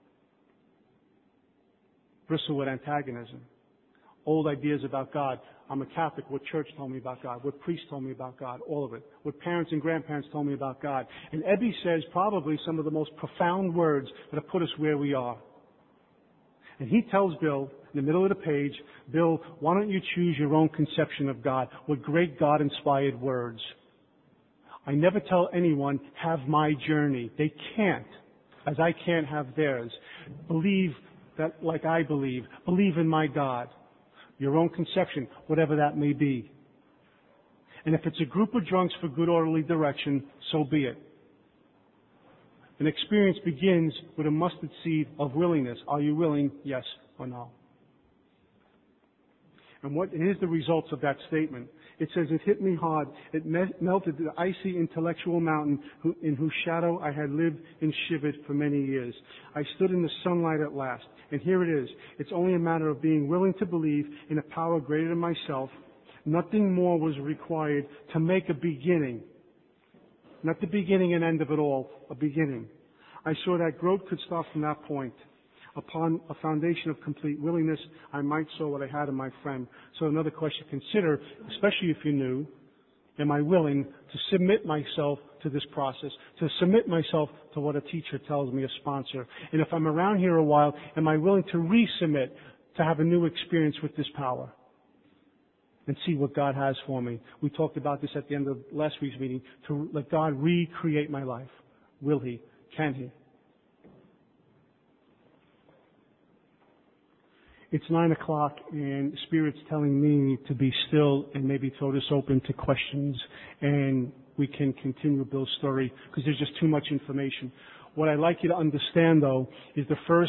Bristle with antagonism. Old ideas about God. I'm a Catholic. What church told me about God? What priest told me about God? All of it. What parents and grandparents told me about God. And Ebby says probably some of the most profound words that have put us where we are. And he tells Bill, in the middle of the page, Bill, why don't you choose your own conception of God? What great God-inspired words. I never tell anyone, have my journey. They can't, as I can't have theirs. Believe that like I believe. Believe in my God. Your own conception, whatever that may be. And if it's a group of drunks for good orderly direction, so be it. An experience begins with a mustard seed of willingness. Are you willing? Yes or no? And here's the results of that statement. It says, it hit me hard. It melted the icy intellectual mountain in whose shadow I had lived and shivered for many years. I stood in the sunlight at last. And here it is. It's only a matter of being willing to believe in a power greater than myself. Nothing more was required to make a beginning. not the beginning and end of it all, a beginning. I saw that growth could start from that point. Upon a foundation of complete willingness, I might sow what I had in my friend. So another question to consider, especially if you're new, am I willing to submit myself to this process, to submit myself to what a teacher tells me, a sponsor? And if I'm around here a while, am I willing to resubmit, to have a new experience with this power and see what God has for me? We talked about this at the end of last week's meeting, to let God recreate my life. Will He? Can He? It's 9 o'clock and Spirit's telling me to be still and maybe throw this open to questions, and we can continue Bill's story because there's just too much information. What I'd like you to understand, though, is the first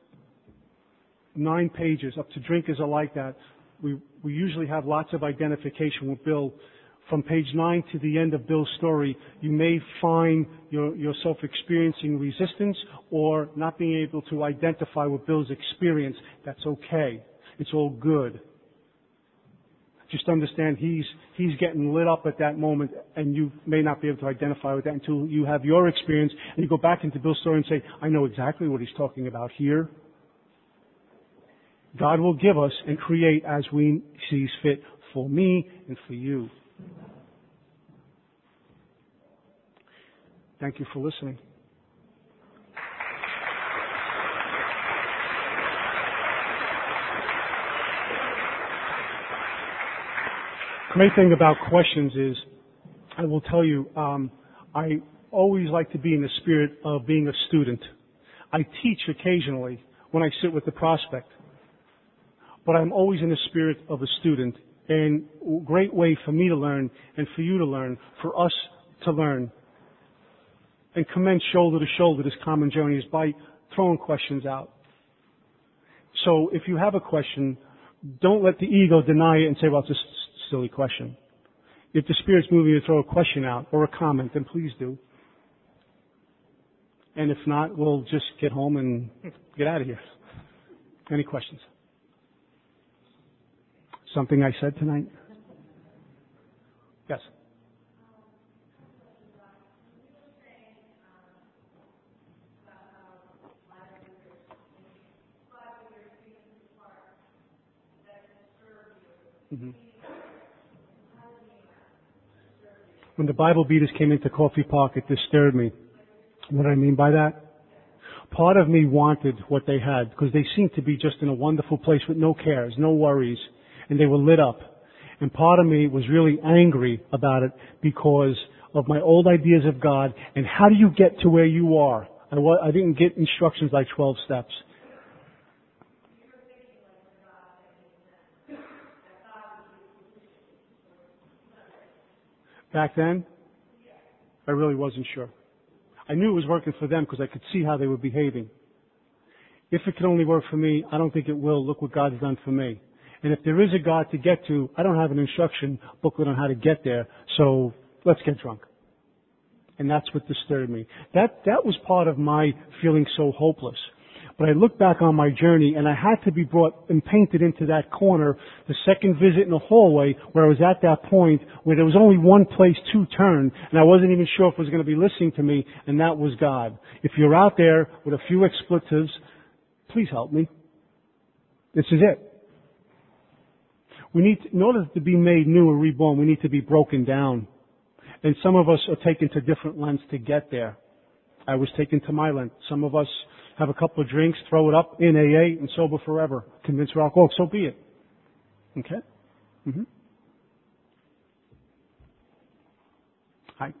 9 pages, up to drinkers are like that. We usually have lots of identification with Bill. From page 9 to the end of Bill's story, you may find yourself experiencing resistance or not being able to identify with Bill's experience. That's okay. It's all good. Just understand he's getting lit up at that moment, and you may not be able to identify with that until you have your experience and you go back into Bill's story and say, I know exactly what he's talking about here. God will give us and create as we sees fit for me and for you. Thank you for listening. The main thing about questions is, I will tell you, I always like to be in the spirit of being a student. I teach occasionally when I sit with the prospect, but I'm always in the spirit of a student. And a great way for me to learn and for you to learn, for us to learn, and commence shoulder to shoulder this common journey is by throwing questions out. So if you have a question, don't let the ego deny it and say, well, it's a silly question. If the Spirit's moving you to throw a question out or a comment, then please do. And if not, we'll just get home and get out of here. Any questions? Something I said tonight? Yes. Mm-hmm. When the Bible beaters came into Coffee Park, it disturbed me. What I mean by that? Part of me wanted what they had because they seemed to be just in a wonderful place with no cares, no worries, and they were lit up. And part of me was really angry about it because of my old ideas of God and how do you get to where you are? I didn't get instructions like 12 steps. Back then, I really wasn't sure. I knew it was working for them because I could see how they were behaving. If it could only work for me, I don't think it will. Look what God's done for me. And if there is a God to get to, I don't have an instruction booklet on how to get there, so let's get drunk. And that's what disturbed me. That was part of my feeling so hopeless. But I look back on my journey and I had to be brought and painted into that corner, the second visit in the hallway where I was at that point where there was only one place to turn and I wasn't even sure if it was going to be listening to me, and that was God. If you're out there with a few expletives, please help me. This is it. We need to, in order to be made new or reborn, we need to be broken down. And some of us are taken to different lengths to get there. I was taken to my length. Some of us have a couple of drinks, throw it up in AA, and sober forever. Convince we're alcoholics, so be it. Okay? Mm-hmm. Hi.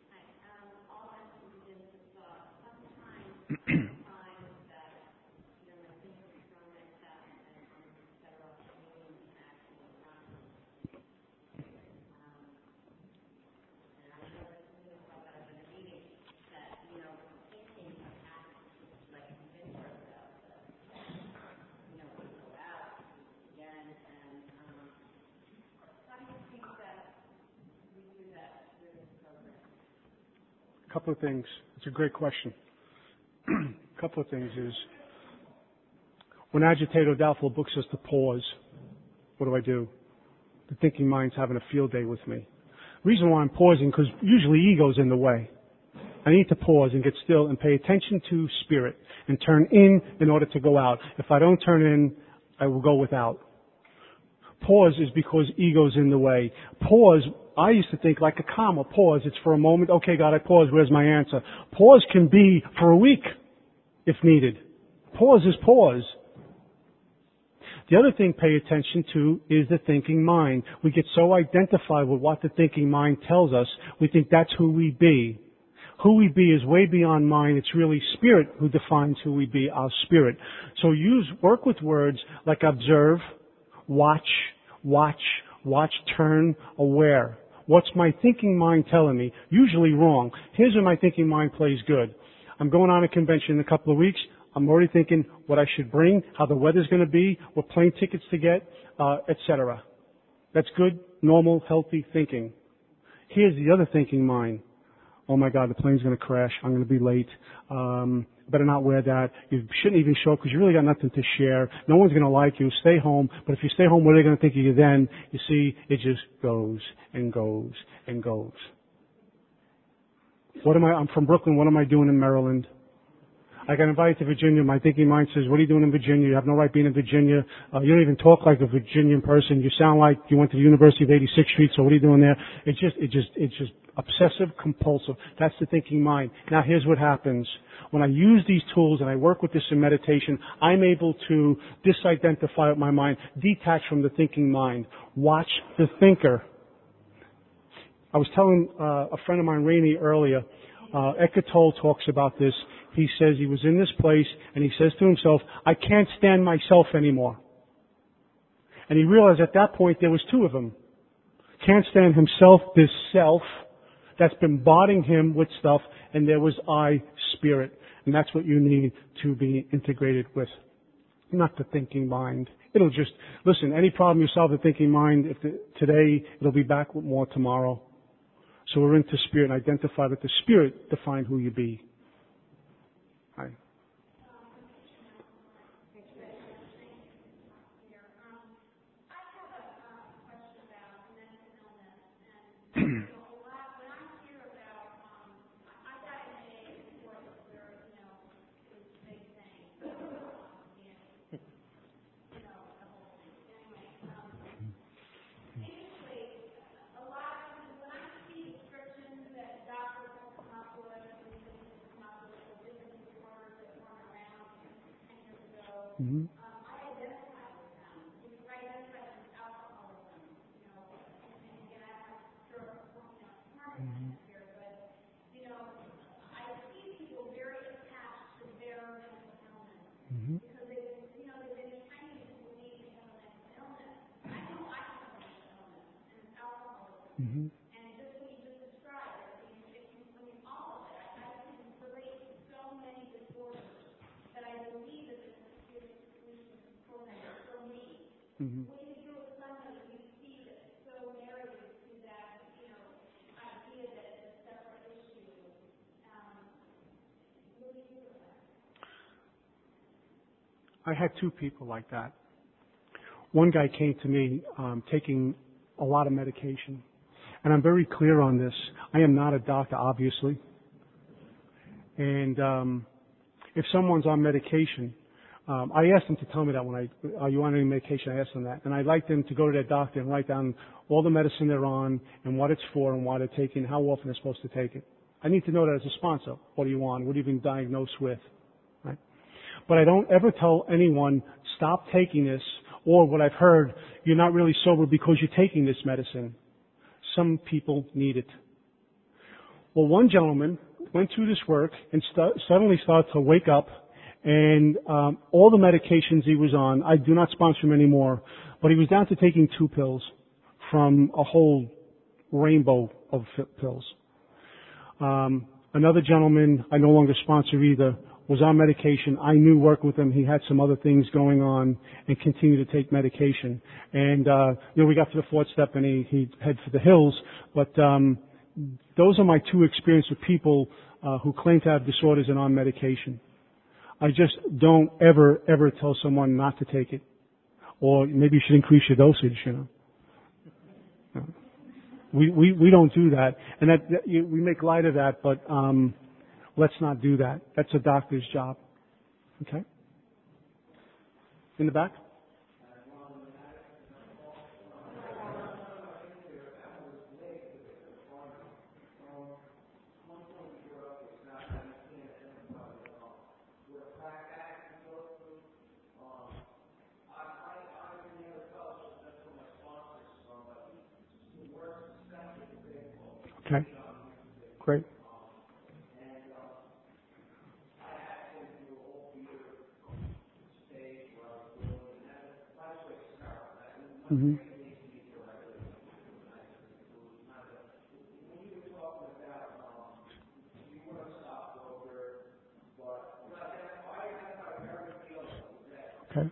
Couple of things. It's a great question. Couple of things is, when agitated or doubtful book says to pause, what do? The thinking mind's having a field day with me. reason why I'm pausing, because usually ego's in the way. I need to pause and get still and pay attention to spirit and turn in order to go out. If I don't turn in, I will go without. Pause is because ego's in the way. Pause, I used to think like a comma. Pause, it's for a moment. Okay, God, I pause. Where's my answer? Pause can be for a week if needed. Pause is pause. The other thing pay attention to is the thinking mind. We get so identified with what the thinking mind tells us, we think that's who we be. Who we be is way beyond mind. It's really spirit who defines who we be, our spirit. So work with words like observe, watch, turn, aware. What's my thinking mind telling me? Usually wrong. Here's where my thinking mind plays good. I'm going on a convention in a couple of weeks. I'm already thinking what I should bring, how the weather's going to be, what plane tickets to get, etc. That's good, normal, healthy thinking. Here's the other thinking mind. Oh my God, the plane's going to crash. I'm going to be late. Better not wear that. You shouldn't even show up because you really got nothing to share. No one's going to like you. Stay home. But if you stay home, what are they going to think of you then? You see, it just goes and goes and goes. I'm from Brooklyn. What am I doing in Maryland? I got invited to Virginia. My thinking mind says, what are you doing in Virginia? You have no right being in Virginia. You don't even talk like a Virginian person. You sound like you went to the University of 86th Street, so what are you doing there? It's just obsessive compulsive. That's the thinking mind. Now here's what happens. When I use these tools and I work with this in meditation, I'm able to disidentify with my mind, detach from the thinking mind. Watch the thinker. I was telling a friend of mine, Rainey, earlier, Eckhart Tolle talks about this. He says he was in this place and he says to himself, I can't stand myself anymore. And he realized at that point there was two of them. Can't stand himself, this self that's been bombarding him with stuff, and there was I, spirit. And that's what you need to be integrated with. Not the thinking mind. It'll just, listen, any problem you solve the thinking mind, today, it'll be back with more tomorrow. So we're into spirit and identify that the spirit define who you be. Hi. Mm-hmm. Mm-hmm. Mm-hmm. Mm-hmm. I had two people like that. One guy came to me taking a lot of medication. And I'm very clear on this. I am not a doctor, obviously. And if someone's on medication, I asked them to tell me that are you on any medication? I asked them that. And I'd like them to go to their doctor and write down all the medicine they're on and what it's for and why they're taking, how often they're supposed to take it. I need to know that as a sponsor. What are you on? What have you been diagnosed with? Right? But I don't ever tell anyone, stop taking this, or what I've heard, you're not really sober because you're taking this medicine. Some people need it. Well, one gentleman went through this work and suddenly started to wake up, and all the medications he was on, I do not sponsor him anymore, but he was down to taking 2 pills from a whole rainbow of pills. Another gentleman, I no longer sponsor either, was on medication. I knew working with him, he had some other things going on and continued to take medication. And, we got to the 4th step and he head for the hills. But, those are my 2 experiences with people, who claim to have disorders and on medication. I just don't ever tell someone not to take it. Or maybe you should increase your dosage, We don't do that. And we make light of that, but, let's not do that. That's a doctor's job. Okay? In the back? Okay. Great. Mm-hmm. Okay.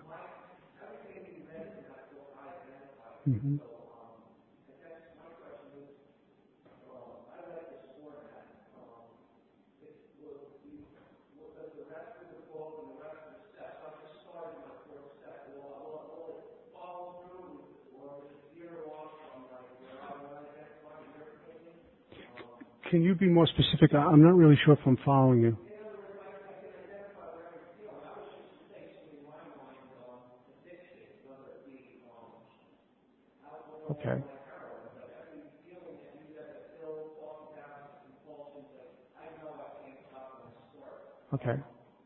Mm-hmm. Can you be more specific? I'm not really sure if I'm following you. Okay. Okay.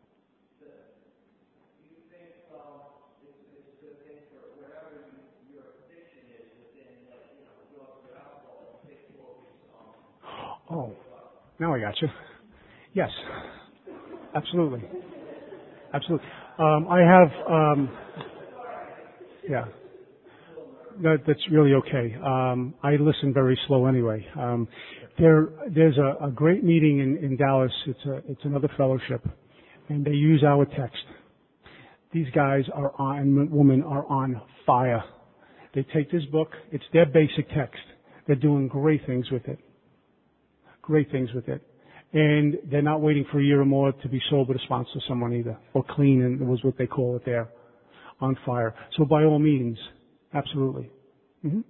Oh, now I got you. Yes. Absolutely. Absolutely. I have, yeah. That's really okay. I listen very slow anyway. There's a great meeting in Dallas. It's another fellowship, and they use our text. These guys and women are on fire. They take this book. It's their basic text. They're doing great things with it. Great things with it. And they're not waiting for a year or more to be sober to sponsor someone either, or clean, and it was what they call it there, on fire. So by all means, absolutely. Mm-hmm.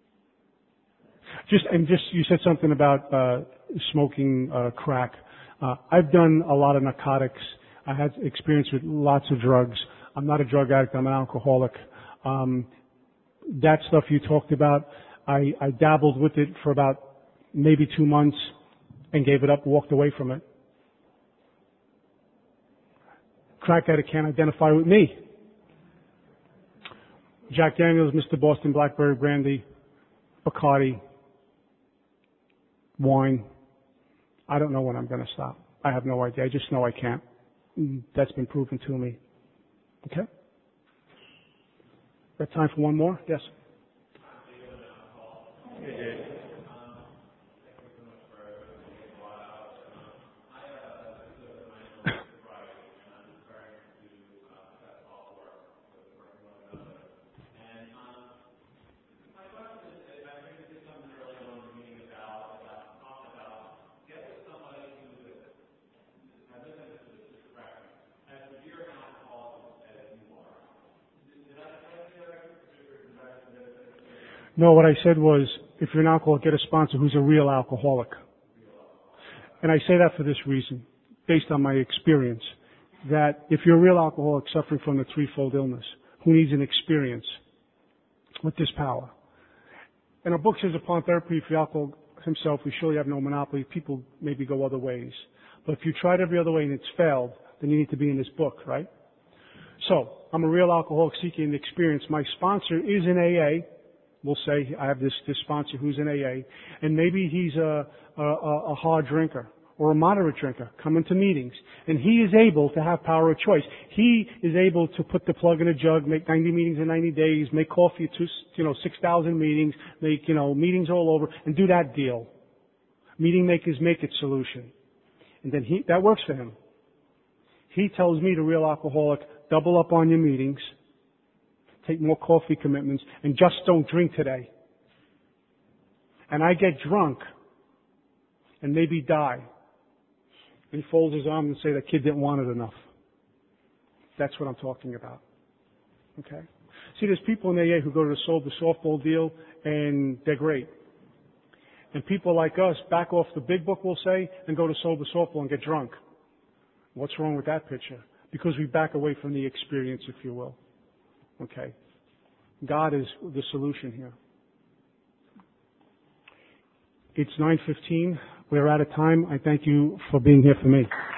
You said something about smoking crack. I've done a lot of narcotics. I had experience with lots of drugs. I'm not a drug addict. I'm an alcoholic. That stuff you talked about, I dabbled with it for about maybe 2 months and gave it up, walked away from it. Crack addict can't identify with me. Jack Daniels, Mr. Boston, Blackberry Brandy, Bacardi, wine. I don't know when I'm going to stop. I have no idea. I just know I can't. That's been proven to me. Okay? Got time for one more? Yes. No, what I said was, if you're an alcoholic, get a sponsor who's a real alcoholic. And I say that for this reason, based on my experience, that if you're a real alcoholic suffering from the threefold illness, who needs an experience with this power. And our book says upon therapy for the alcohol himself, we surely have no monopoly. People maybe go other ways. But if you tried every other way and it's failed, then you need to be in this book, right? So, I'm a real alcoholic seeking an experience. My sponsor is in AA. We'll say I have this sponsor who's in AA, and maybe he's a hard drinker or a moderate drinker coming to meetings, and he is able to have power of choice. He is able to put the plug in a jug, make 90 meetings in 90 days, make coffee at 6,000 meetings, make meetings all over, and do that deal. Meeting makers make it solution, and then that works for him. He tells me, the real alcoholic, double up on your meetings. Take more coffee commitments, and just don't drink today. And I get drunk and maybe die. And he folds his arms and say, that kid didn't want it enough. That's what I'm talking about. Okay? See, there's people in AA who go to the softball deal and they're great. And people like us back off the big book, we'll say, and go to sober softball and get drunk. What's wrong with that picture? Because we back away from the experience, if you will. Okay. God is the solution here. It's 9:15. We're out of time. I thank you for being here for me.